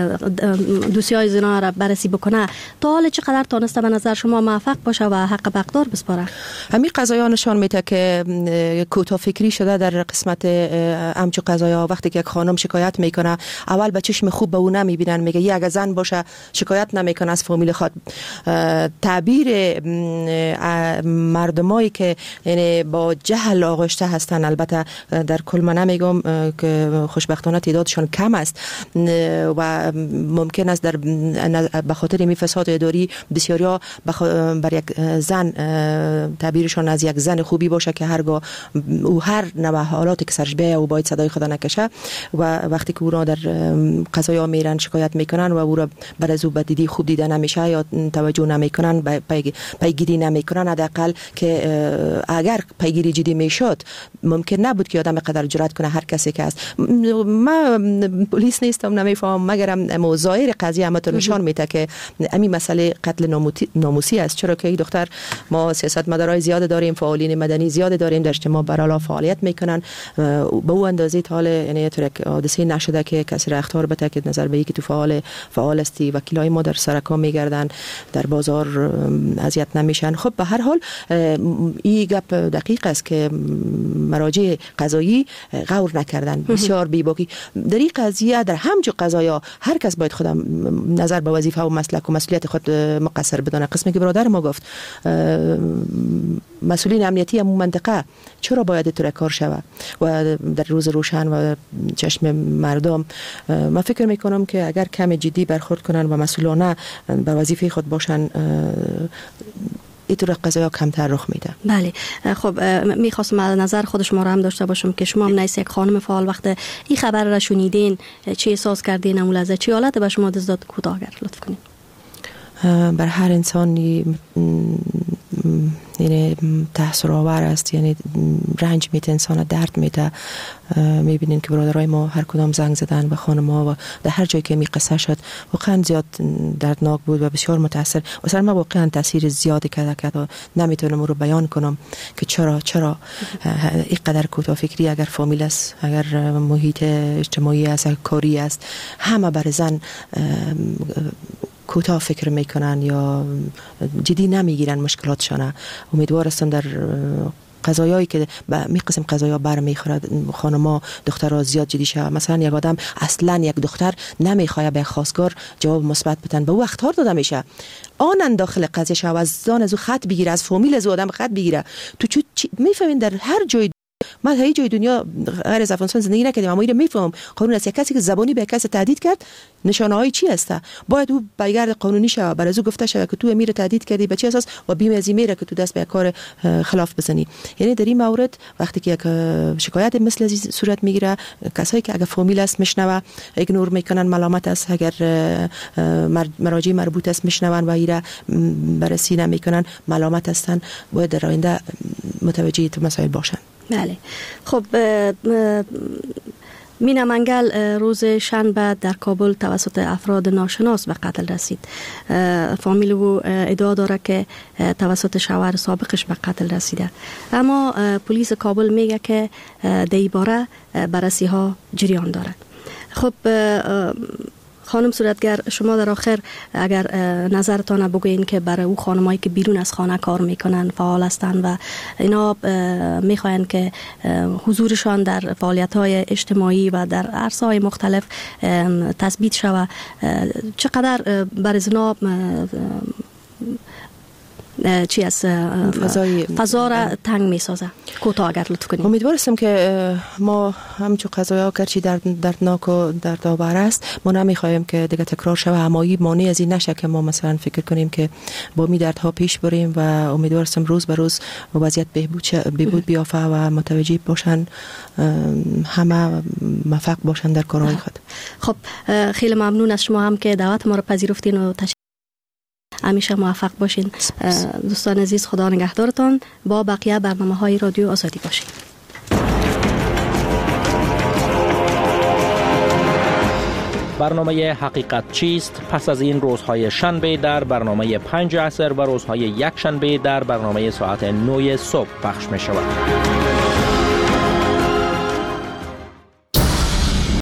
دوسیای زنا را بررسی بکنه تا حال چقدر تانسته به نظر شما موفق باشه و حق به حقدار بسپاره؟ همین قضایا نشان میده که کوتاه فکری شده در قسمت همچون قضایا. وقتی که یک خانم شکایت میکنه اول به چشم خوب به اون نمیبینن، میگه یک زن باشه شکایت نمیکنه از فامیل خود. تعبیر مردمایی که یعنی با جهل آغشته هستن، البته در کل من نمیگم که خوشبختانه تعدادشان کم است و ممکن است در به خاطر می فساد اداری بسیاریا بر یک زن تعبیرشان از یک زن خوبی باشه که هرگاه او هر نوع حالاتی که سرش بیه او باید صدای خدا نکشه و وقتی که او را در قضایا میرن شکایت میکنن و او را بر از او بدیدی خوب دیده نمیشه یا توجه نمیکنن، پیگیری نمیکنن. حداقل که اگر پیگیری جدی میشد ممکن نبود که آدم قدر جرأت کنه هر کسی که است. من پلیس نیستم نمیفهم مگرم ظاهر قضیه اما نشان میده که همین مسئله قتل ناموسی است، چرا که این دختر ما سیاستمدارای زیاد داریم، فعالین مدنی زیاد داریم در اجتماع برالا فعالیت میکنن به اون اندازه تا حال یعنی طور حادثه نشده که کسی را اخطار بده که نظر به اینکه تو فعال هستی. وکیلای ما در سرکا میگردن، در بازار اذیت نمیشن. خب به هر حال این گپ دقیق است که مراجع قضایی غور نکردن، بسیار بی‌باکی در این قضیه. در همچون قضایا هر کس باید خودم نظر به وظیفه و مسلک و مسئولیت خود مقصر بدانه. قسمی که برادر ما گفت مسئولین امنیتی همون منطقه چرا باید طور کار شود و در روز روشن و چشم مردم من فکر میکنم که اگر کم جدی برخورد کنن و مسئولانه به وظیفه خود باشن اینطور قضایا کمتر رخ میده. بله. خب میخواستم از نظر خود شما را هم داشته باشم که شما هم نیست یک خانم فعال، وقت این خبر را شنیدین چی احساس کردین؟ اون لحظه چی حالت به شما دست داد؟ کوتاه لطف کنید. بر هر انسانی یعنی تأثیر آور است، یعنی رنج میده، انسان درد میده. میبینین که برادرای ما هر کدام زنگ زدن به خانم‌ها و در هر جایی که می قصه شد واقعا زیاد دردناک بود و بسیار متاثر. مثلا من واقعا تاثیر زیادی کرده نمیتونم رو بیان کنم که چرا اینقدر کوتاه فکری. اگر فامیل است، اگر محیط اجتماعی است، اگر کاری است، همه بر زن کوتاه فکر میکنن یا جدی نمیگیرن مشکلاتشان. امیدوار هستم در قضایایی که می قسم قضایا برمیخوره خانما دخترها زیاد جدی شه. مثلا یک آدم اصلا یک دختر نمیخواد به خواستگار جواب مثبت بدن، به او اخطار داده میشه، آنن داخل قضیه شه و از زان از او خط بگیره، از فامیل از او آدم خط بگیره. تو میفهمین در هر جای ما هیچ جای دنیا غیر از افغانستان زندگی نکردیم اما اینو میفهم. قانون است کسی که زبانی به کسی تهدید کرد نشانه‌های چی است؟ باید او برگرد قانونی شه، بر از او گفته شه که تو امیر تهدید کردی به چه اساس و بیم از میره که تو دست به کار خلاف بزنی. یعنی در این مورد وقتی که یک شکایت مثل از صورت میگیره، کسایی که اگه فامیل است میشنوه ایگنور میکنن، ملامت است، اگر مراجع مربوط است میشنون و ایره بررسی نمیکنن، ملامت هستن، باید در آینده متوجه مسائل باشن. بله. خب مینا منگل روز شنبه در کابل توسط افراد ناشناس به قتل رسید. فامیل او ادعا داره که توسط شوهر سابقش به قتل رسیده، اما پلیس کابل میگه که در این باره بررسی ها جریان داره. خب خانم صورتگر، شما در آخر اگر نظرتان بگوین که برای او خانمایی که بیرون از خانه کار میکنن، فعال هستند و اینا میخواین که حضورشان در فعالیت‌های اجتماعی و در عرصه‌های مختلف تثبیت شود، چقدر برای زنا چی از فضا را تنگ می سازه؟ کوتاه اگر لطف کنید. امیدوارم که ما همچون قضایا گرچه دردناک و دردآور است، ما نمیخوایم که دیگه تکرار شود، همایی مانع از این نشه که ما مثلا فکر کنیم که با می دردها پیش بریم و امیدوارم روز به روز وضعیت بهبود بیافته و متوجه باشن، همه موفق باشن در کارهای خود. خب خیلی ممنون از شما هم که دعوت ما را پذیرفتین و همیشه موفق باشین. دوستان عزیز، خدا نگهدارتان. با بقیه برنامه‌های رادیو آزادی باشین. برنامه حقیقت چیست پس از این روزهای شنبه در برنامه 5 عصر و روزهای یک شنبه در برنامه ساعت 9 صبح پخش می شود.